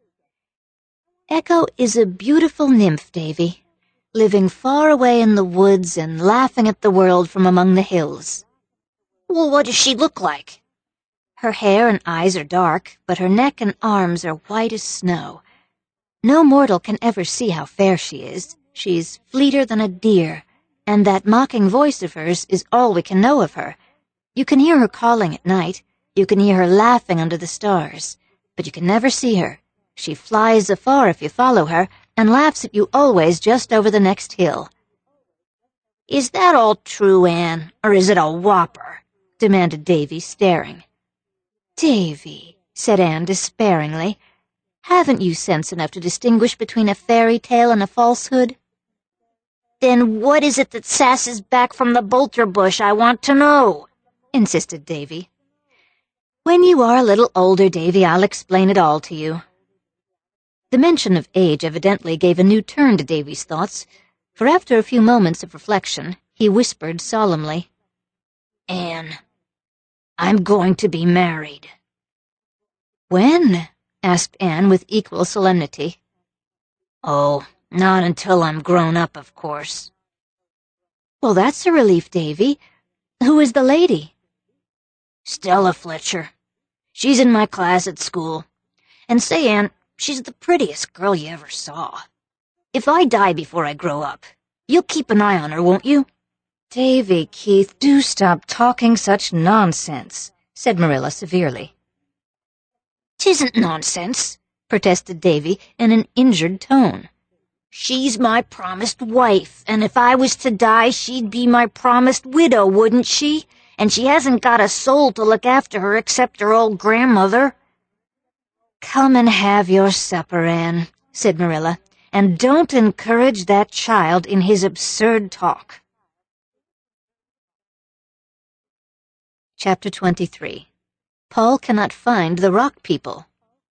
"Echo is a beautiful nymph, Davy, living far away in the woods and laughing at the world from among the hills." "Well, what does she look like?" "Her hair and eyes are dark, but her neck and arms are white as snow. No mortal can ever see how fair she is. She's fleeter than a deer, and that mocking voice of hers is all we can know of her. You can hear her calling at night. You can hear her laughing under the stars, but you can never see her. She flies afar if you follow her, and laughs at you always just over the next hill." "Is that all true, Anne, or is it a whopper?" demanded Davy, staring. "Davy," said Anne despairingly, "haven't you sense enough to distinguish between a fairy tale and a falsehood?" "Then what is it that sasses back from the Bolter bush? I want to know," insisted Davy. "When you are a little older, Davy, I'll explain it all to you." The mention of age evidently gave a new turn to Davy's thoughts, for after a few moments of reflection, he whispered solemnly, "Anne, I'm going to be married." "When?" asked Anne with equal solemnity. "Oh, not until I'm grown up, of course." "Well, that's a relief, Davy. Who is the lady?" "Stella Fletcher. She's in my class at school. And say, Anne, she's the prettiest girl you ever saw. If I die before I grow up, you'll keep an eye on her, won't you?" "Davy, Keith, do stop talking such nonsense," said Marilla severely. "'Tisn't nonsense," protested Davy in an injured tone. "She's my promised wife, and if I was to die, she'd be my promised widow, wouldn't she? And she hasn't got a soul to look after her except her old grandmother." "Come and have your supper, Anne," said Marilla, "and don't encourage that child in his absurd talk." Chapter 23. Paul Cannot Find the Rock People.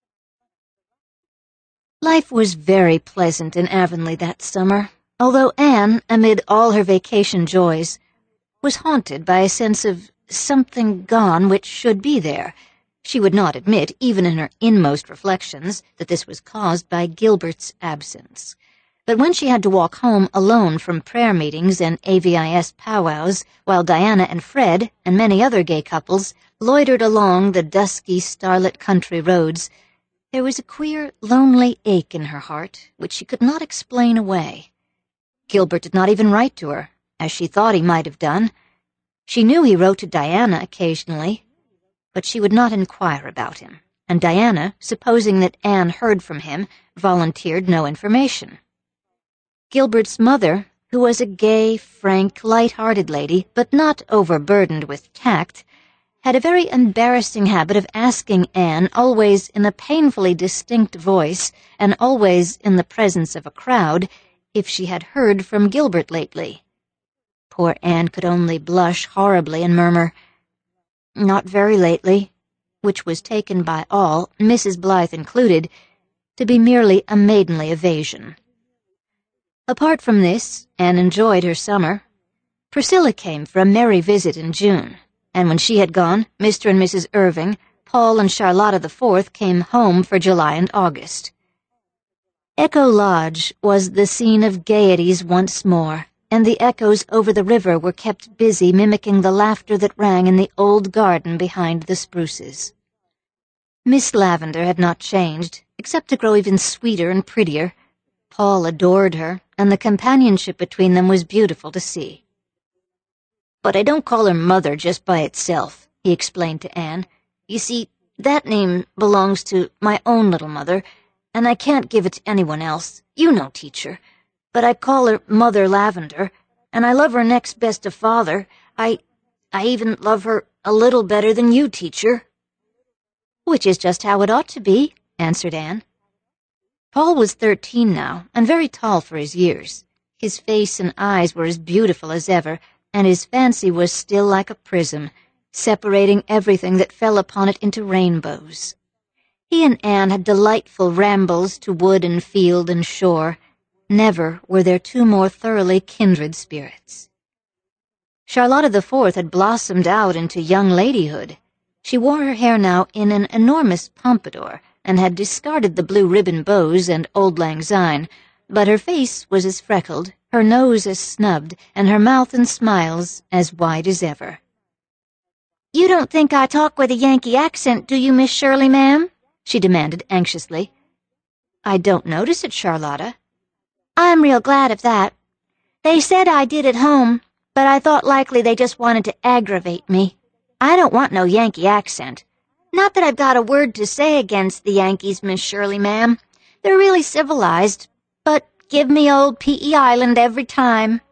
Life was very pleasant in Avonlea that summer, although Anne, amid all her vacation joys, was haunted by a sense of something gone which should be there. She would not admit, even in her inmost reflections, that this was caused by Gilbert's absence. But when she had to walk home alone from prayer meetings and AVIS powwows, while Diana and Fred, and many other gay couples, loitered along the dusky, starlit country roads, there was a queer, lonely ache in her heart which she could not explain away. Gilbert did not even write to her, as she thought he might have done. She knew he wrote to Diana occasionally, but she would not inquire about him, and Diana, supposing that Anne heard from him, volunteered no information. Gilbert's mother, who was a gay, frank, light-hearted lady, but not overburdened with tact, had a very embarrassing habit of asking Anne, always in a painfully distinct voice, and always in the presence of a crowd, if she had heard from Gilbert lately. Poor Anne could only blush horribly and murmur, "Not very lately," which was taken by all, Mrs. Blythe included, to be merely a maidenly evasion. Apart from this, Anne enjoyed her summer. Priscilla came for a merry visit in June, and when she had gone, Mr. and Mrs. Irving, Paul and Charlotta the Fourth came home for July and August. Echo Lodge was the scene of gaieties once more, and the echoes over the river were kept busy mimicking the laughter that rang in the old garden behind the spruces. Miss Lavendar had not changed, except to grow even sweeter and prettier. Paul adored her, and the companionship between them was beautiful to see. "But I don't call her Mother just by itself," he explained to Anne. "You see, that name belongs to my own little mother, and I can't give it to anyone else. You know, teacher. But I call her Mother Lavender, and I love her next best to Father. I even love her a little better than you, teacher." "Which is just how it ought to be," answered Anne. Paul was 13 now, and very tall for his years. His face and eyes were as beautiful as ever, and his fancy was still like a prism, separating everything that fell upon it into rainbows. He and Anne had delightful rambles to wood and field and shore. Never were there two more thoroughly kindred spirits. Charlotta the Fourth had blossomed out into young ladyhood. She wore her hair now in an enormous pompadour, and had discarded the blue ribbon bows and auld lang syne, but her face was as freckled, her nose as snubbed, and her mouth and smiles as wide as ever. "You don't think I talk with a Yankee accent, do you, Miss Shirley, ma'am?" she demanded anxiously. "I don't notice it, Charlotta." "I'm real glad of that. They said I did at home, but I thought likely they just wanted to aggravate me. I don't want no Yankee accent. Not that I've got a word to say against the Yankees, Miss Shirley, ma'am. They're really civilized, but give me old P.E. Island every time."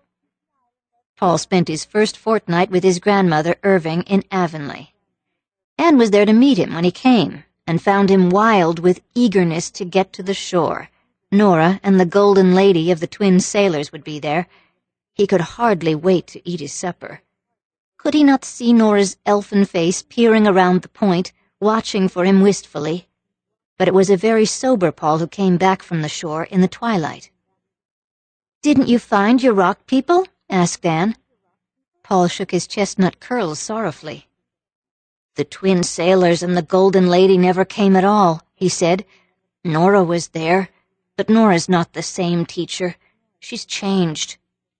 Paul spent his first fortnight with his grandmother, Irving, in Avonlea. Anne was there to meet him when he came, and found him wild with eagerness to get to the shore. Nora and the Golden Lady of the Twin Sailors would be there. He could hardly wait to eat his supper. Could he not see Nora's elfin face peering around the point, watching for him wistfully? But it was a very sober Paul who came back from the shore in the twilight. "Didn't you find your rock people?" asked Anne. Paul shook his chestnut curls sorrowfully. "The Twin Sailors and the Golden Lady never came at all," he said. "Nora was there, but Nora's not the same, teacher. She's changed."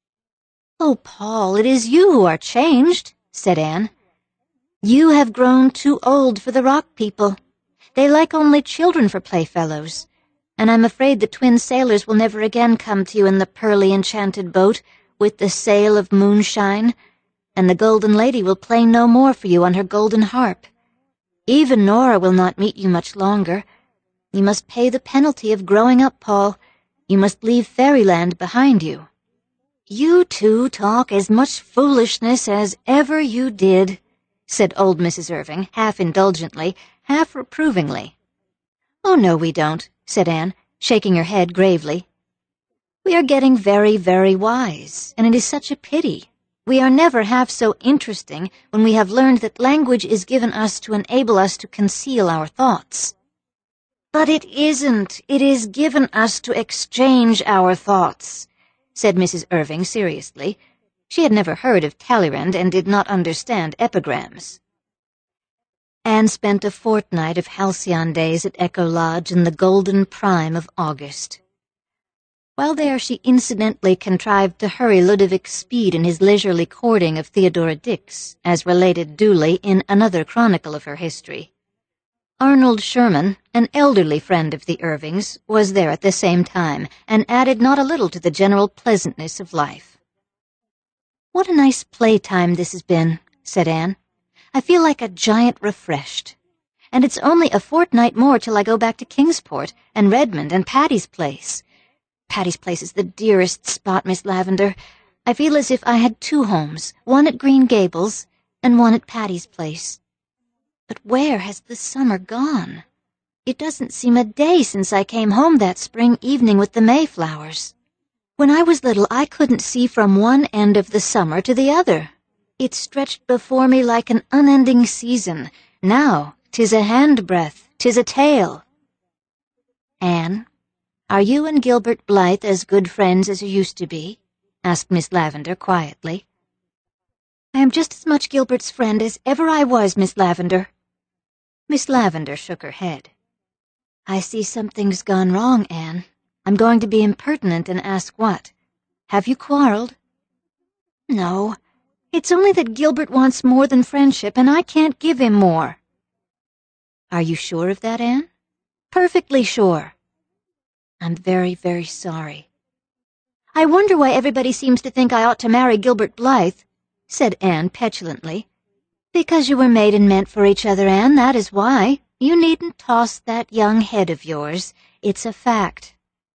"Oh, Paul, it is you who are changed," said Anne. "You have grown too old for the rock people. They like only children for playfellows, and I'm afraid the Twin Sailors will never again come to you in the pearly enchanted boat with the sail of moonshine, and the Golden Lady will play no more for you on her golden harp. Even Nora will not meet you much longer. You must pay the penalty of growing up, Paul. You must leave Fairyland behind you." "You two talk as much foolishness as ever you did," said old Mrs. Irving, half indulgently, half reprovingly. "Oh, no, we don't," said Anne, shaking her head gravely. "We are getting very, very wise, and it is such a pity. We are never half so interesting when we have learned that language is given us to enable us to conceal our thoughts." "But it isn't. It is given us to exchange our thoughts," said Mrs. Irving seriously. She had never heard of Talleyrand and did not understand epigrams. Anne spent a fortnight of halcyon days at Echo Lodge in the golden prime of August. While there, she incidentally contrived to hurry Ludovic's speed in his leisurely courting of Theodora Dix, as related duly in another chronicle of her history. Arnold Sherman, an elderly friend of the Irvings, was there at the same time, and added not a little to the general pleasantness of life. "What a nice playtime this has been," said Anne. "I feel like a giant refreshed. And it's only a fortnight more till I go back to Kingsport, and Redmond, and Patty's Place. Patty's Place is the dearest spot, Miss Lavender. I feel as if I had two homes, one at Green Gables, and one at Patty's Place. But where has the summer gone? It doesn't seem a day since I came home that spring evening with the Mayflowers. When I was little, I couldn't see from one end of the summer to the other. It stretched before me like an unending season. Now, 'tis a handbreadth, 'tis a tale." "Anne, are you and Gilbert Blythe as good friends as you used to be?" asked Miss Lavender quietly. "I am just as much Gilbert's friend as ever I was, Miss Lavender." Miss Lavender shook her head. "I see something's gone wrong, Anne. I'm going to be impertinent and ask what. Have you quarreled?" "No. It's only that Gilbert wants more than friendship, and I can't give him more." "Are you sure of that, Anne?" "Perfectly sure." "I'm very, very sorry." I wonder why everybody seems to think I ought to marry Gilbert Blythe, said Anne petulantly. Because you were made and meant for each other, Anne, that is why. You needn't toss that young head of yours. It's a fact.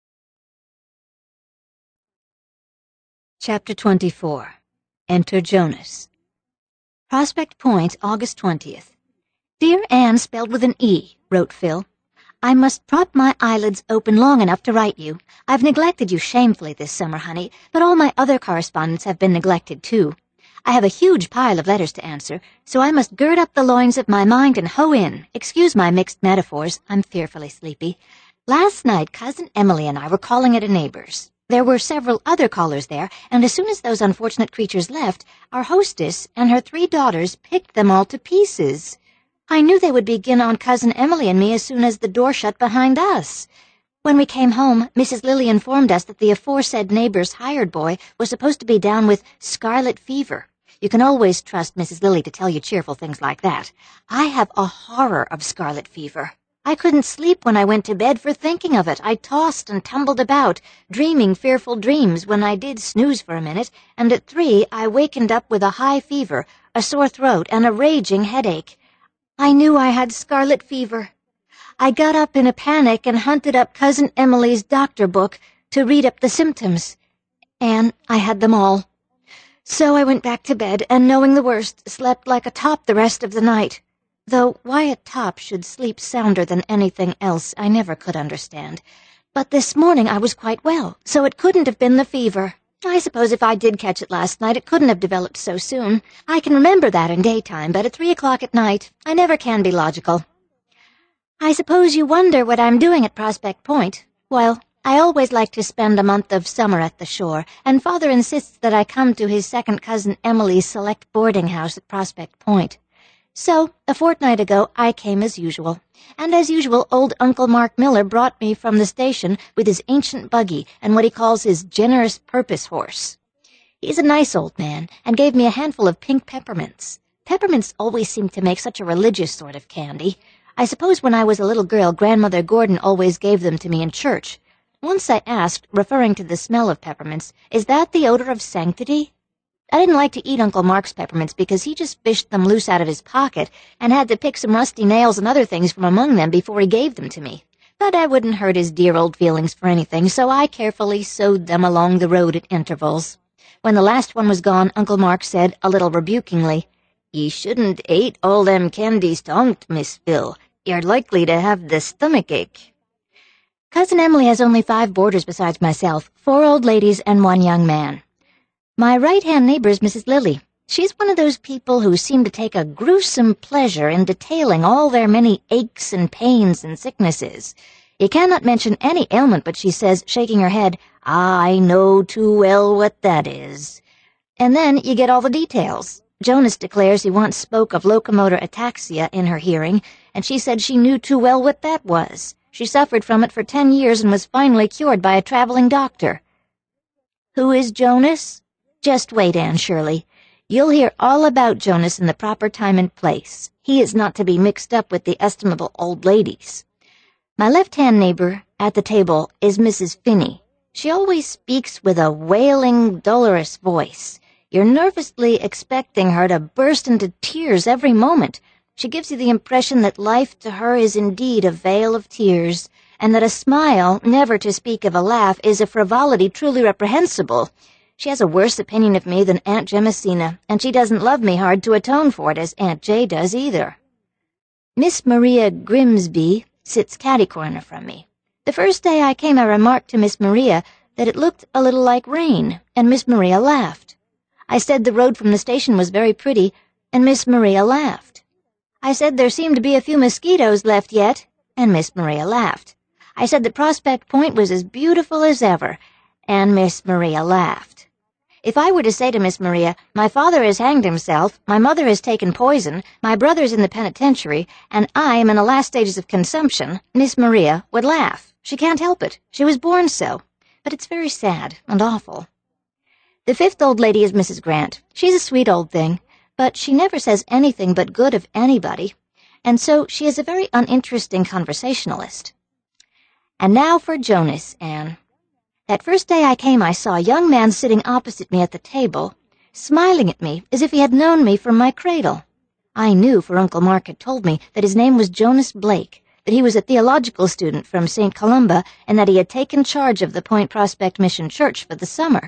Chapter 24. Enter Jonas. Prospect Point, August 20th. Dear Anne spelled with an E, wrote Phil. I must prop my eyelids open long enough to write you. I've neglected you shamefully this summer, honey, but all my other correspondents have been neglected, too. I have a huge pile of letters to answer, so I must gird up the loins of my mind and hoe in. Excuse my mixed metaphors. I'm fearfully sleepy. Last night, Cousin Emily and I were calling at a neighbor's. There were several other callers there, and as soon as those unfortunate creatures left, our hostess and her 3 daughters picked them all to pieces. I knew they would begin on Cousin Emily and me as soon as the door shut behind us. When we came home, Mrs. Lilly informed us that the aforesaid neighbor's hired boy was supposed to be down with scarlet fever. You can always trust Mrs. Lilly to tell you cheerful things like that. I have a horror of scarlet fever. I couldn't sleep when I went to bed for thinking of it. I tossed and tumbled about, dreaming fearful dreams when I did snooze for a minute, and at 3 I wakened up with a high fever, a sore throat, and a raging headache. I knew I had scarlet fever. I got up in a panic and hunted up Cousin Emily's doctor book to read up the symptoms. And I had them all. So I went back to bed, and knowing the worst, slept like a top the rest of the night. Though why a top should sleep sounder than anything else I never could understand. But this morning I was quite well, so it couldn't have been the fever. I suppose if I did catch it last night, it couldn't have developed so soon. I can remember that in daytime, but at 3 o'clock at night, I never can be logical. I suppose you wonder what I'm doing at Prospect Point. Well, I always like to spend a month of summer at the shore, and Father insists that I come to his second cousin Emily's select boarding house at Prospect Point. So, a fortnight ago, I came as usual. And as usual, old Uncle Mark Miller brought me from the station with his ancient buggy and what he calls his generous purpose horse. He's a nice old man, and gave me a handful of pink peppermints. Peppermints always seem to make such a religious sort of candy. I suppose when I was a little girl, Grandmother Gordon always gave them to me in church. Once I asked, referring to the smell of peppermints, "Is that the odor of sanctity?" I didn't like to eat Uncle Mark's peppermints because he just fished them loose out of his pocket and had to pick some rusty nails and other things from among them before he gave them to me. But I wouldn't hurt his dear old feelings for anything, so I carefully sowed them along the road at intervals. When the last one was gone, Uncle Mark said, a little rebukingly, "Ye shouldn't ate all them candies ton't, Miss Phil. You're likely to have the stomach ache." Cousin Emily has only 5 boarders besides myself, 4 old ladies and 1 young man. My right-hand neighbor is Mrs. Lilly. She's one of those people who seem to take a gruesome pleasure in detailing all their many aches and pains and sicknesses. You cannot mention any ailment but she says, shaking her head, "I know too well what that is." And then you get all the details. Jonas declares he once spoke of locomotor ataxia in her hearing, and she said she knew too well what that was. She suffered from it for 10 years and was finally cured by a traveling doctor. Who is Jonas? Just wait, Anne Shirley. You'll hear all about Jonas in the proper time and place. He is not to be mixed up with the estimable old ladies. My left-hand neighbor at the table is Mrs. Finney. She always speaks with a wailing, dolorous voice. You're nervously expecting her to burst into tears every moment. She gives you the impression that life to her is indeed a vale of tears, and that a smile, never to speak of a laugh, is a frivolity truly reprehensible. She has a worse opinion of me than Aunt Jemicina, and she doesn't love me hard to atone for it, as Aunt Jay does either. Miss Maria Grimsby sits catty-corner from me. The first day I came, I remarked to Miss Maria that it looked a little like rain, and Miss Maria laughed. I said the road from the station was very pretty, and Miss Maria laughed. I said there seemed to be a few mosquitoes left yet, and Miss Maria laughed. I said that Prospect Point was as beautiful as ever, and Miss Maria laughed. If I were to say to Miss Maria, "My father has hanged himself, my mother has taken poison, my brother's in the penitentiary, and I am in the last stages of consumption," Miss Maria would laugh. She can't help it. She was born so. But it's very sad and awful. The 5th old lady is Mrs. Grant. She's a sweet old thing, but she never says anything but good of anybody, and so she is a very uninteresting conversationalist. And now for Jonas, Anne. That first day I came, I saw a young man sitting opposite me at the table, smiling at me as if he had known me from my cradle. I knew, for Uncle Mark had told me, that his name was Jonas Blake, that he was a theological student from St. Columba, and that he had taken charge of the Point Prospect Mission Church for the summer.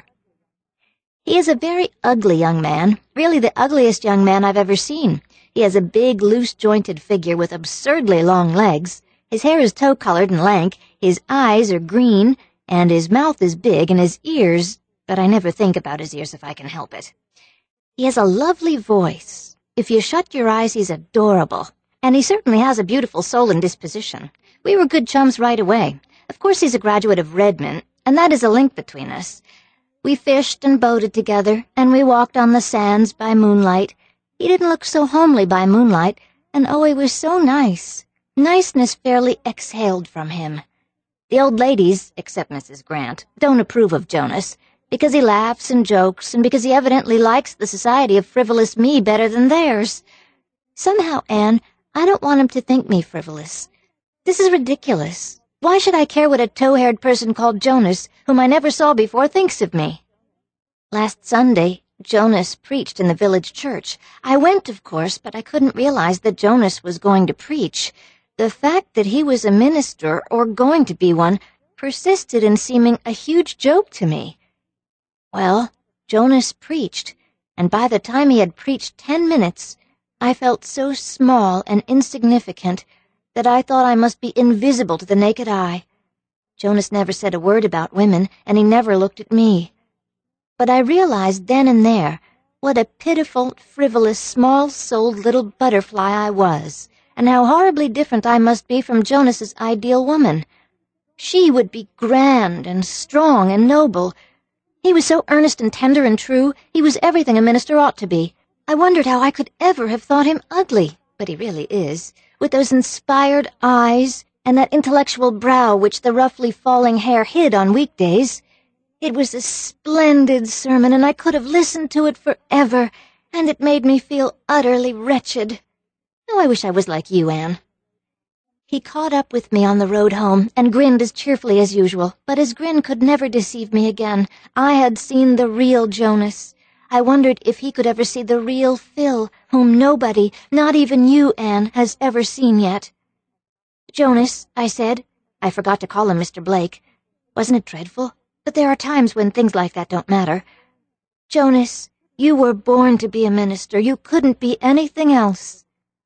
He is a very ugly young man, really the ugliest young man I've ever seen. He has a big, loose-jointed figure with absurdly long legs. His hair is tow-colored and lank, his eyes are green, and his mouth is big, and his ears, but I never think about his ears if I can help it. He has a lovely voice. If you shut your eyes, he's adorable. And he certainly has a beautiful soul and disposition. We were good chums right away. Of course he's a graduate of Redmond, and that is a link between us. We fished and boated together, and we walked on the sands by moonlight. He didn't look so homely by moonlight, and oh, he was so nice. Niceness fairly exhaled from him. The old ladies, except Mrs. Grant, don't approve of Jonas, because he laughs and jokes, and because he evidently likes the society of frivolous me better than theirs. Somehow, Anne, I don't want him to think me frivolous. This is ridiculous. Why should I care what a tow-haired person called Jonas, whom I never saw before, thinks of me? Last Sunday, Jonas preached in the village church. I went, of course, but I couldn't realize that Jonas was going to preach. The fact that he was a minister, or going to be one, persisted in seeming a huge joke to me. Well, Jonas preached, and by the time he had preached 10 minutes, I felt so small and insignificant that I thought I must be invisible to the naked eye. Jonas never said a word about women, and he never looked at me. But I realized then and there what a pitiful, frivolous, small-souled little butterfly I was, and how horribly different I must be from Jonas's ideal woman. She would be grand and strong and noble. He was so earnest and tender and true. He was everything a minister ought to be. I wondered how I could ever have thought him ugly, but he really is, with those inspired eyes and that intellectual brow which the roughly falling hair hid on weekdays. It was a splendid sermon, and I could have listened to it forever, and it made me feel utterly wretched. Oh, I wish I was like you, Anne. He caught up with me on the road home and grinned as cheerfully as usual, but his grin could never deceive me again. I had seen the real Jonas. I wondered if he could ever see the real Phil, whom nobody, not even you, Anne, has ever seen yet. Jonas, I said. I forgot to call him Mr. Blake. Wasn't it dreadful? But there are times when things like that don't matter. Jonas, you were born to be a minister. You couldn't be anything else.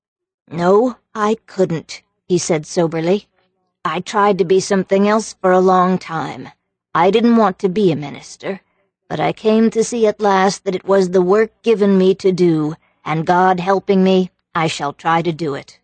No, I couldn't, he said soberly. I tried to be something else for a long time. I didn't want to be a minister, but I came to see at last that it was the work given me to do, and God helping me, I shall try to do it.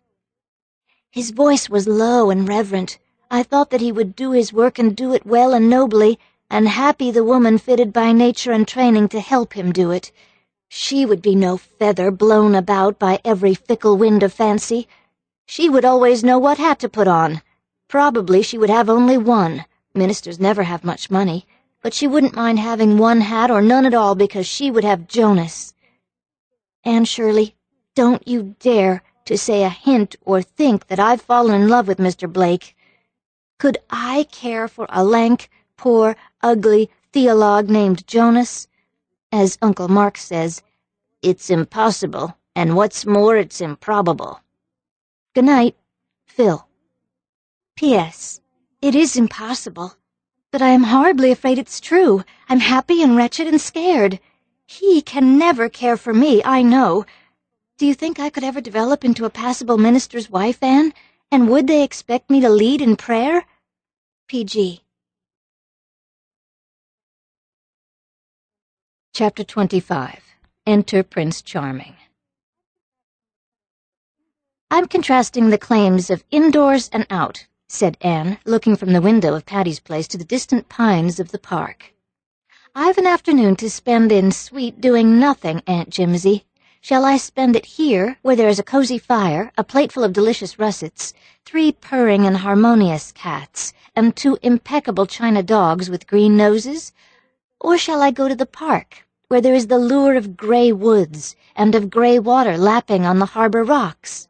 His voice was low and reverent. I thought that he would do his work and do it well and nobly, and happy the woman fitted by nature and training to help him do it. She would be no feather blown about by every fickle wind of fancy. She would always know what hat to put on. Probably she would have only one. Ministers never have much money. But she wouldn't mind having one hat or none at all because she would have Jonas. Anne Shirley, don't you dare to say a hint or think that I've fallen in love with Mr. Blake. Could I care for a lank, poor, ugly theologue named Jonas? As Uncle Mark says, it's impossible, and what's more, it's improbable. Good night, Phil. P.S. It is impossible, but I am horribly afraid it's true. I'm happy and wretched and scared. He can never care for me, I know. Do you think I could ever develop into a passable minister's wife, Anne? And would they expect me to lead in prayer? P.G. Chapter 25. Enter Prince Charming. I'm contrasting the claims of indoors and out, said Anne, looking from the window of Patty's Place to the distant pines of the park. I've an afternoon to spend in sweet doing nothing, Aunt Jimsy. Shall I spend it here, where there is a cozy fire, a plateful of delicious russets, 3 purring and harmonious cats, and 2 impeccable china dogs with green noses? Or shall I go to the park, where there is the lure of gray woods and of gray water lapping on the harbor rocks?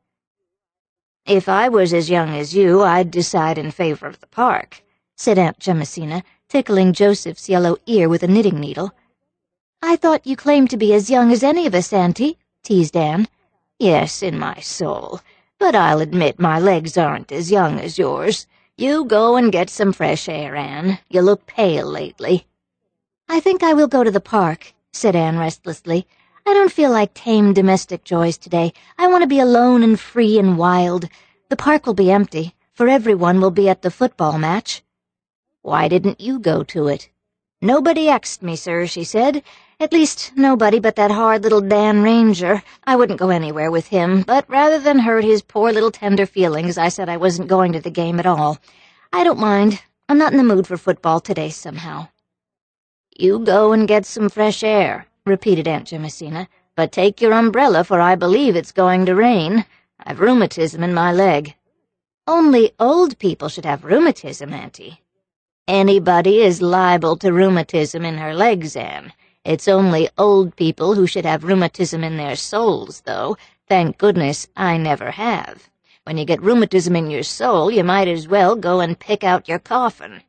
If I was as young as you, I'd decide in favor of the park, said Aunt Jamesina, tickling Joseph's yellow ear with a knitting needle. "I thought you claimed to be as young as any of us, Auntie," teased Anne. "Yes, in my soul. But I'll admit my legs aren't as young as yours. You go and get some fresh air, Anne. You look pale lately." "I think I will go to the park," said Anne restlessly. "I don't feel like tame domestic joys today. I want to be alone and free and wild. The park will be empty, for everyone will be at the football match." "Why didn't you go to it?" "Nobody axed me, sir," she said. "At least, nobody but that hard little Dan Ranger. I wouldn't go anywhere with him, but rather than hurt his poor little tender feelings, I said I wasn't going to the game at all. I don't mind. I'm not in the mood for football today, somehow." "You go and get some fresh air," repeated Aunt Jamesina, "but take your umbrella, for I believe it's going to rain. I've rheumatism in my leg." "Only old people should have rheumatism, Auntie." "Anybody is liable to rheumatism in her legs, Anne. It's only old people who should have rheumatism in their souls, though. Thank goodness I never have. When you get rheumatism in your soul, you might as well go and pick out your coffin."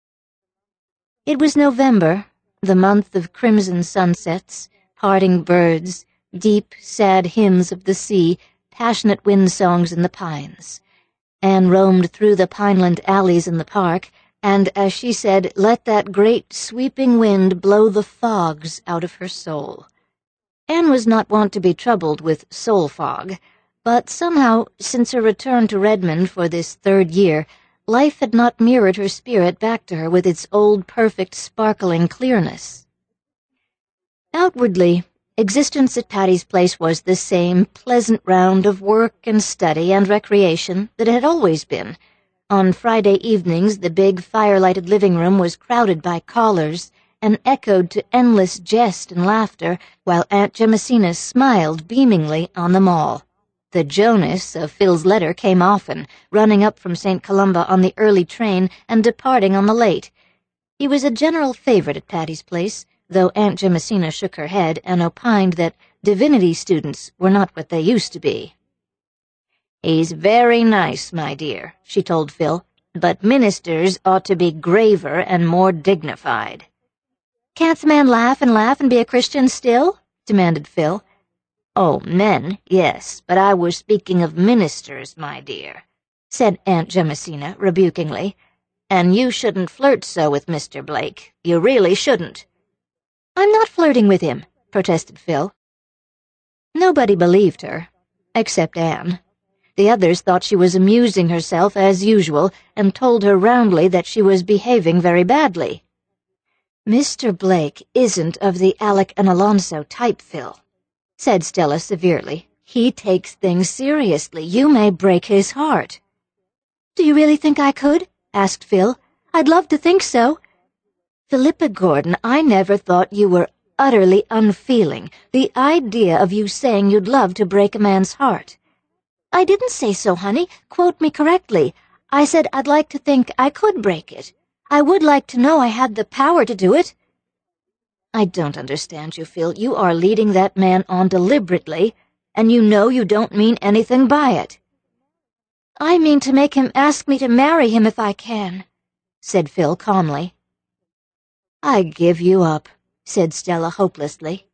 It was November, the month of crimson sunsets, parting birds, deep, sad hymns of the sea, passionate wind songs in the pines. Anne roamed through the pineland alleys in the park, and, as she said, let that great sweeping wind blow the fogs out of her soul. Anne was not wont to be troubled with soul fog, but somehow, since her return to Redmond for this 3rd year, life had not mirrored her spirit back to her with its old perfect sparkling clearness. Outwardly, existence at Patty's Place was the same pleasant round of work and study and recreation that it had always been. On Friday evenings, the big fire-lighted living room was crowded by callers and echoed to endless jest and laughter, while Aunt Jamesina smiled beamingly on them all. The Jonas of Phil's letter came often, running up from St. Columba on the early train and departing on the late. He was a general favorite at Patty's Place, though Aunt Jamesina shook her head and opined that divinity students were not what they used to be. "He's very nice, my dear," she told Phil, "but ministers ought to be graver and more dignified." "Can't the man laugh and be a Christian still?" demanded Phil. "Oh, men, yes, but I was speaking of ministers, my dear," said Aunt Jamesina rebukingly. "And you shouldn't flirt so with Mr. Blake. You really shouldn't." "I'm not flirting with him," protested Phil. Nobody believed her, except Anne. The others thought she was amusing herself as usual and told her roundly that she was behaving very badly. "Mr. Blake isn't of the Alec and Alonso type, Phil," said Stella severely. "He takes things seriously. You may break his heart." "Do you really think I could?" asked Phil. "I'd love to think so." "Philippa Gordon, I never thought you were utterly unfeeling. The idea of you saying you'd love to break a man's heart." "I didn't say so, honey. Quote me correctly. I said I'd like to think I could break it. I would like to know I had the power to do it." "I don't understand you, Phil. You are leading that man on deliberately, and you know you don't mean anything by it." "I mean to make him ask me to marry him if I can," said Phil calmly. "I give you up," said Stella hopelessly.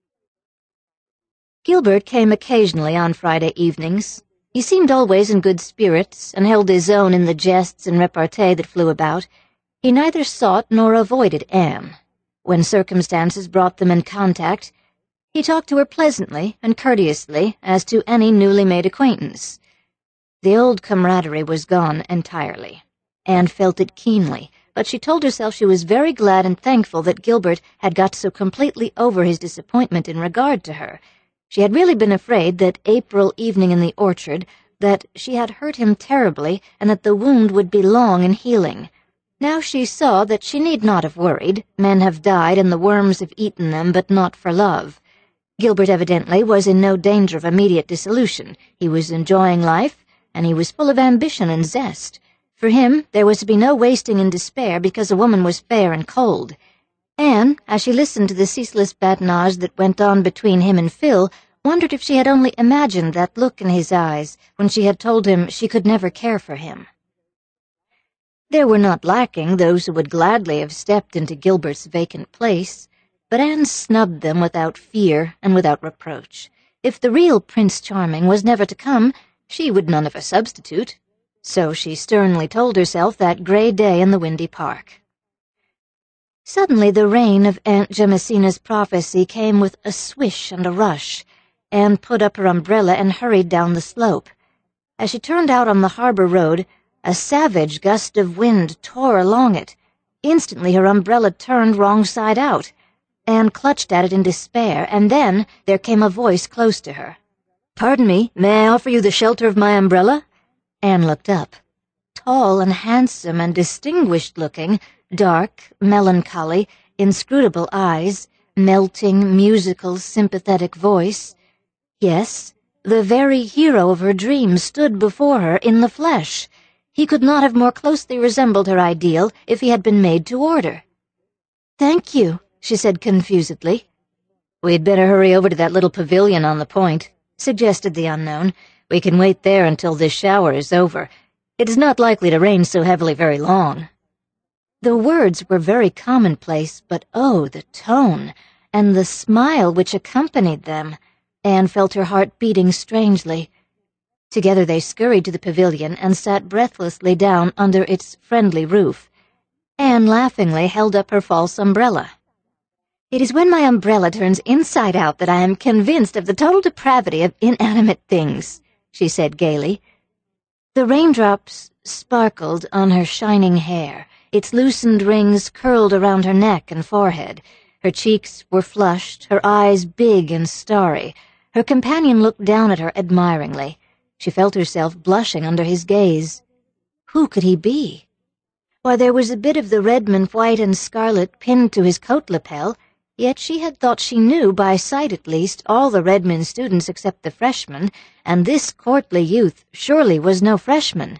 Gilbert came occasionally on Friday evenings. He seemed always in good spirits and held his own in the jests and repartee that flew about. He neither sought nor avoided Anne. When circumstances brought them in contact, he talked to her pleasantly and courteously as to any newly made acquaintance. The old camaraderie was gone entirely. Anne felt it keenly, but she told herself she was very glad and thankful that Gilbert had got so completely over his disappointment in regard to her. She had really been afraid that April evening in the orchard, that she had hurt him terribly and that the wound would be long in healing. Now she saw that she need not have worried. Men have died and the worms have eaten them, but not for love. Gilbert evidently was in no danger of immediate dissolution. He was enjoying life, and he was full of ambition and zest. For him, there was to be no wasting in despair because a woman was fair and cold. Anne, as she listened to the ceaseless badinage that went on between him and Phil, wondered if she had only imagined that look in his eyes when she had told him she could never care for him. There were not lacking those who would gladly have stepped into Gilbert's vacant place, but Anne snubbed them without fear and without reproach. If the real Prince Charming was never to come, she would none of a substitute. So she sternly told herself that gray day in the windy park. Suddenly the rain of Aunt Jamesina's prophecy came with a swish and a rush. Anne put up her umbrella and hurried down the slope. As she turned out on the harbor road, a savage gust of wind tore along it. Instantly her umbrella turned wrong side out. Anne clutched at it in despair, and then there came a voice close to her. "Pardon me, may I offer you the shelter of my umbrella?" Anne looked up. Tall and handsome and distinguished-looking, dark, melancholy, inscrutable eyes, melting, musical, sympathetic voice. Yes, the very hero of her dreams stood before her in the flesh. He could not have more closely resembled her ideal if he had been made to order. "Thank you," she said confusedly. "We'd better hurry over to that little pavilion on the point," suggested the unknown. "We can wait there until this shower is over. It is not likely to rain so heavily very long." The words were very commonplace, but oh, the tone, and the smile which accompanied them. Anne felt her heart beating strangely. Together they scurried to the pavilion and sat breathlessly down under its friendly roof. Anne laughingly held up her false umbrella. "It is when my umbrella turns inside out that I am convinced of the total depravity of inanimate things," she said gaily. The raindrops sparkled on her shining hair. Its loosened rings curled around her neck and forehead. Her cheeks were flushed, her eyes big and starry. Her companion looked down at her admiringly. She felt herself blushing under his gaze. Who could he be? Why, there was a bit of the Redmond white and scarlet pinned to his coat lapel, yet she had thought she knew, by sight at least, all the Redmond students except the freshmen, and this courtly youth surely was no freshman.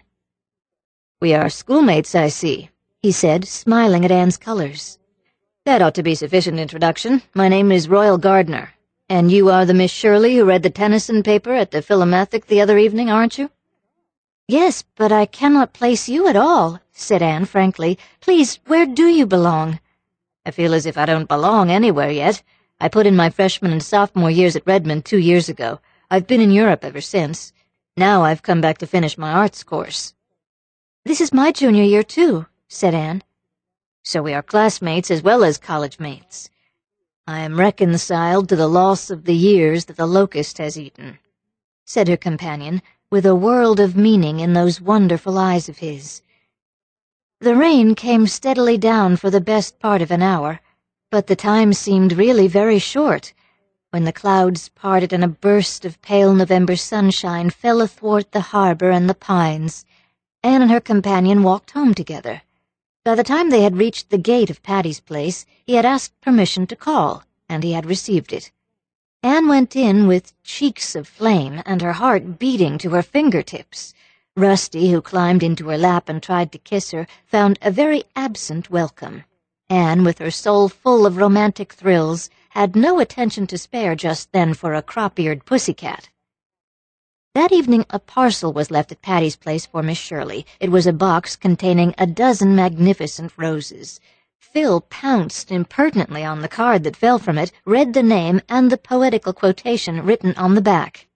"We are schoolmates, I see," he said, smiling at Anne's colors. "That ought to be sufficient introduction. My name is Royal Gardner. And you are the Miss Shirley who read the Tennyson paper at the Philomathic the other evening, aren't you?" "Yes, but I cannot place you at all," said Anne frankly. "Please, where do you belong?" "I feel as if I don't belong anywhere yet. I put in my freshman and sophomore years at Redmond 2 years ago. I've been in Europe ever since. Now I've come back to finish my arts course." "This is my junior year, too," said Anne. "So we are classmates as well as college mates. I am reconciled to the loss of the years that the locust has eaten," said her companion, with a world of meaning in those wonderful eyes of his. The rain came steadily down for the best part of an hour, but the time seemed really very short, when the clouds parted and a burst of pale November sunshine fell athwart the harbor and the pines. Anne and her companion walked home together. By the time they had reached the gate of Patty's place, he had asked permission to call, and he had received it. Anne went in with cheeks of flame and her heart beating to her fingertips. Rusty, who climbed into her lap and tried to kiss her, found a very absent welcome. Anne, with her soul full of romantic thrills, had no attention to spare just then for a crop-eared pussycat. That evening a parcel was left at Patty's place for Miss Shirley. It was a box containing a dozen magnificent roses. Phil pounced impertinently on the card that fell from it, read the name and the poetical quotation written on the back.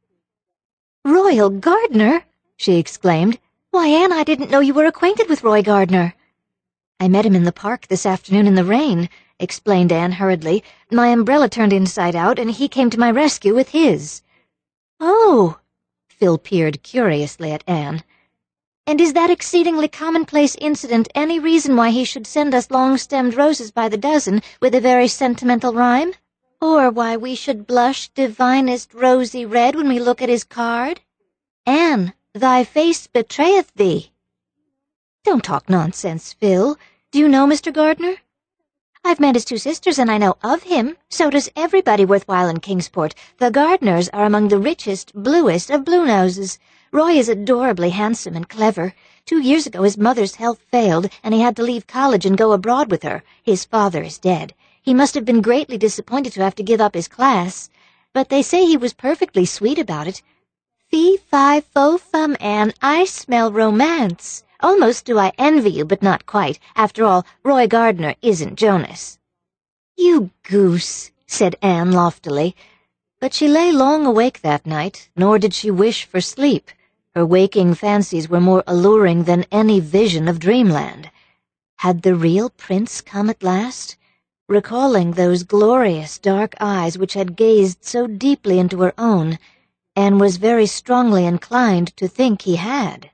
"Royal Gardner!" she exclaimed. "Why, Anne, I didn't know you were acquainted with Roy Gardner." "I met him in the park this afternoon in the rain," explained Anne hurriedly. "My umbrella turned inside out, and he came to my rescue with his." "Oh!" Phil peered curiously at Anne. "And is that exceedingly commonplace incident any reason why he should send us long-stemmed roses by the dozen with a very sentimental rhyme? Or why we should blush divinest rosy red when we look at his card? Anne, thy face betrayeth thee." "Don't talk nonsense, Phil. Do you know Mr. Gardner?" "I've met his 2 sisters, and I know of him. So does everybody worthwhile in Kingsport. The Gardners are among the richest, bluest of blue noses. Roy is adorably handsome and clever. 2 years ago his mother's health failed, and he had to leave college and go abroad with her. His father is dead. He must have been greatly disappointed to have to give up his class. But they say he was perfectly sweet about it. Fee, fi, fo, fum, Anne, I smell romance. Almost do I envy you, but not quite. After all, Roy Gardner isn't Jonas." "You goose," said Anne loftily. But she lay long awake that night, nor did she wish for sleep. Her waking fancies were more alluring than any vision of dreamland. Had the real prince come at last? Recalling those glorious dark eyes which had gazed so deeply into her own, Anne was very strongly inclined to think he had.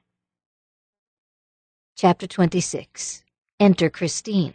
Chapter 26. Enter Christine.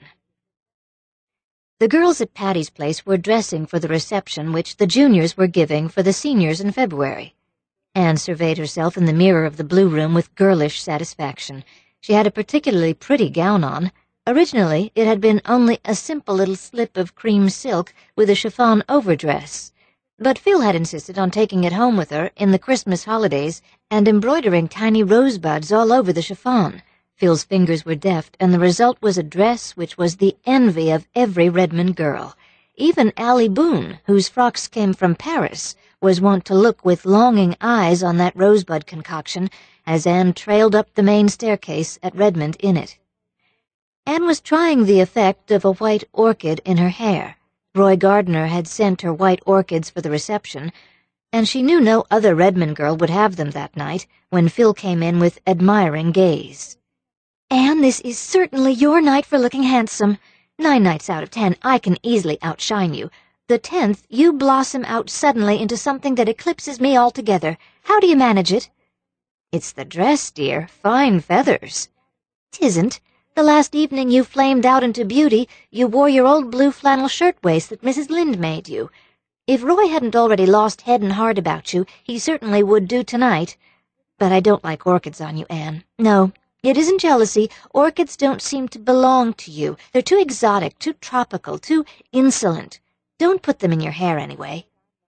The girls at Patty's Place were dressing for the reception which the juniors were giving for the seniors in February. Anne surveyed herself in the mirror of the blue room with girlish satisfaction. She had a particularly pretty gown on. Originally, it had been only a simple little slip of cream silk with a chiffon overdress, but Phil had insisted on taking it home with her in the Christmas holidays and embroidering tiny rosebuds all over the chiffon. Phil's fingers were deft, and the result was a dress which was the envy of every Redmond girl. Even Allie Boone, whose frocks came from Paris, was wont to look with longing eyes on that rosebud concoction as Anne trailed up the main staircase at Redmond in it. Anne was trying the effect of a white orchid in her hair. Roy Gardner had sent her white orchids for the reception, and she knew no other Redmond girl would have them that night when Phil came in with admiring gaze. "Anne, this is certainly your night for looking handsome. 9 nights out of 10, I can easily outshine you. The 10th, you blossom out suddenly into something that eclipses me altogether. How do you manage it?" "It's the dress, dear. Fine feathers." "'Tisn't. The last evening you flamed out into beauty, you wore your old blue flannel shirtwaist that Mrs. Lynde made you. If Roy hadn't already lost head and heart about you, he certainly would do tonight. But I don't like orchids on you, Anne. No. It isn't jealousy. Orchids don't seem to belong to you. They're too exotic, too tropical, too insolent. Don't put them in your hair anyway."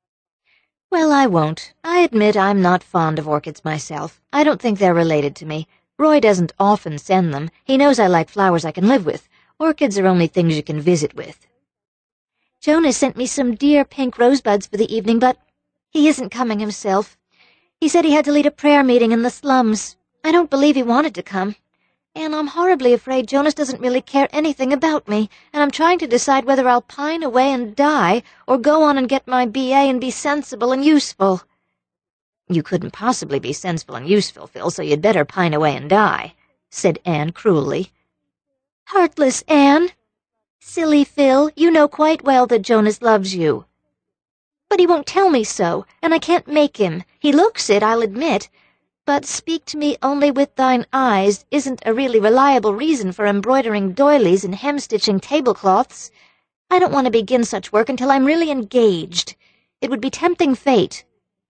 "Well, I won't. I admit I'm not fond of orchids myself. I don't think they're related to me. Roy doesn't often send them. He knows I like flowers I can live with. Orchids are only things you can visit with." "Jonas sent me some dear pink rosebuds for the evening, but he isn't coming himself. He said he had to lead a prayer meeting in the slums. I don't believe he wanted to come. And I'm horribly afraid Jonas doesn't really care anything about me, and I'm trying to decide whether I'll pine away and die or go on and get my B.A. and be sensible and useful." "You couldn't possibly be sensible and useful, Phil, so you'd better pine away and die," said Anne cruelly. "Heartless Anne." "Silly Phil, you know quite well that Jonas loves you." "But he won't tell me so, and I can't make him. He looks it, I'll admit. But speak to me only with thine eyes isn't a really reliable reason for embroidering doilies and hem-stitching tablecloths. I don't want to begin such work until I'm really engaged. It would be tempting fate."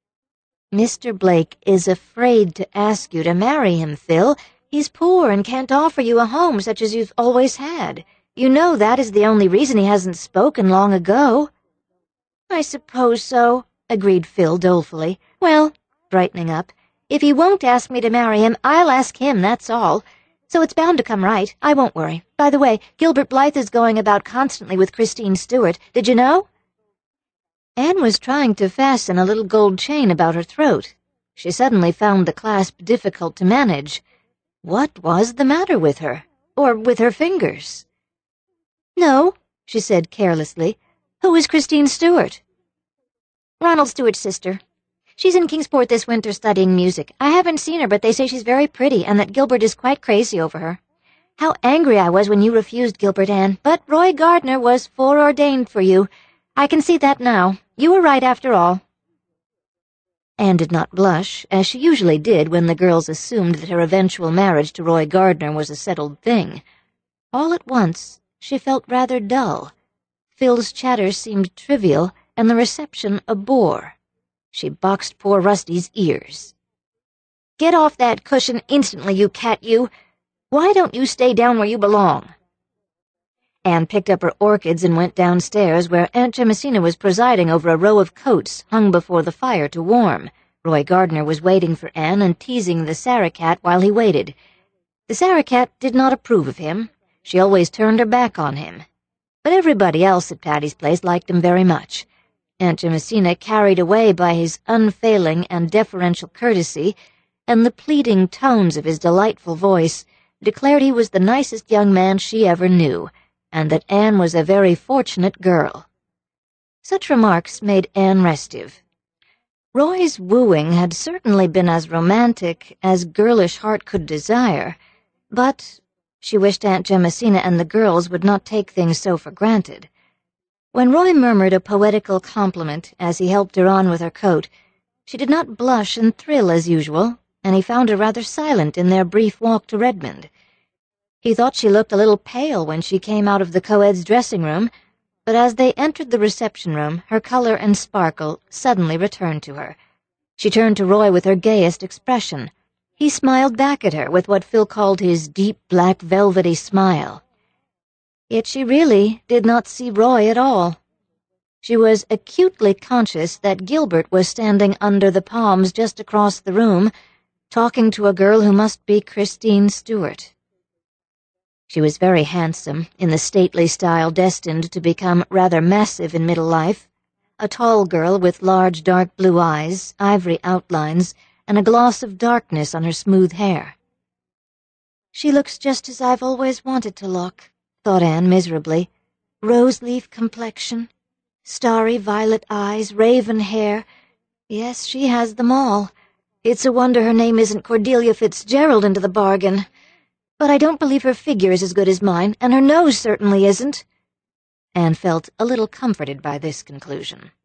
"Mr. Blake is afraid to ask you to marry him, Phil. He's poor and can't offer you a home such as you've always had. You know that is the only reason he hasn't spoken long ago." "I suppose so," agreed Phil dolefully. "Well," brightening up, "if he won't ask me to marry him, I'll ask him, that's all. So it's bound to come right. I won't worry. By the way, Gilbert Blythe is going about constantly with Christine Stewart. Did you know?" Anne was trying to fasten a little gold chain about her throat. She suddenly found the clasp difficult to manage. What was the matter with her? Or with her fingers? "No," she said carelessly. "Who is Christine Stewart?" "Ronald Stewart's sister. She's in Kingsport this winter studying music. I haven't seen her, but they say she's very pretty and that Gilbert is quite crazy over her. How angry I was when you refused, Gilbert, Anne. But Roy Gardner was foreordained for you. I can see that now. You were right after all." Anne did not blush, as she usually did when the girls assumed that her eventual marriage to Roy Gardner was a settled thing. All at once, she felt rather dull. Phil's chatter seemed trivial, and the reception a bore. She boxed poor Rusty's ears. "Get off that cushion instantly, you cat, you! Why don't you stay down where you belong?" Anne picked up her orchids and went downstairs, where Aunt Jamesina was presiding over a row of coats hung before the fire to warm. Roy Gardner was waiting for Anne and teasing the Sarah-cat while he waited. The Sarah-cat did not approve of him. She always turned her back on him. But everybody else at Patty's Place liked him very much. Aunt Jamesina, carried away by his unfailing and deferential courtesy and the pleading tones of his delightful voice, declared he was the nicest young man she ever knew, and that Anne was a very fortunate girl. Such remarks made Anne restive. Roy's wooing had certainly been as romantic as girlish heart could desire, but she wished Aunt Jamesina and the girls would not take things so for granted. When Roy murmured a poetical compliment as he helped her on with her coat, she did not blush and thrill as usual, and he found her rather silent in their brief walk to Redmond. He thought she looked a little pale when she came out of the co-ed's dressing room, but as they entered the reception room, her color and sparkle suddenly returned to her. She turned to Roy with her gayest expression. He smiled back at her with what Phil called his deep black velvety smile. Yet she really did not see Roy at all. She was acutely conscious that Gilbert was standing under the palms just across the room, talking to a girl who must be Christine Stewart. She was very handsome, in the stately style destined to become rather massive in middle life, a tall girl with large dark blue eyes, ivory outlines, and a gloss of darkness on her smooth hair. "She looks just as I've always wanted to look," thought Anne miserably. "Rose-leaf complexion, starry violet eyes, raven hair. Yes, she has them all. It's a wonder her name isn't Cordelia Fitzgerald into the bargain. But I don't believe her figure is as good as mine, and her nose certainly isn't." Anne felt a little comforted by this conclusion.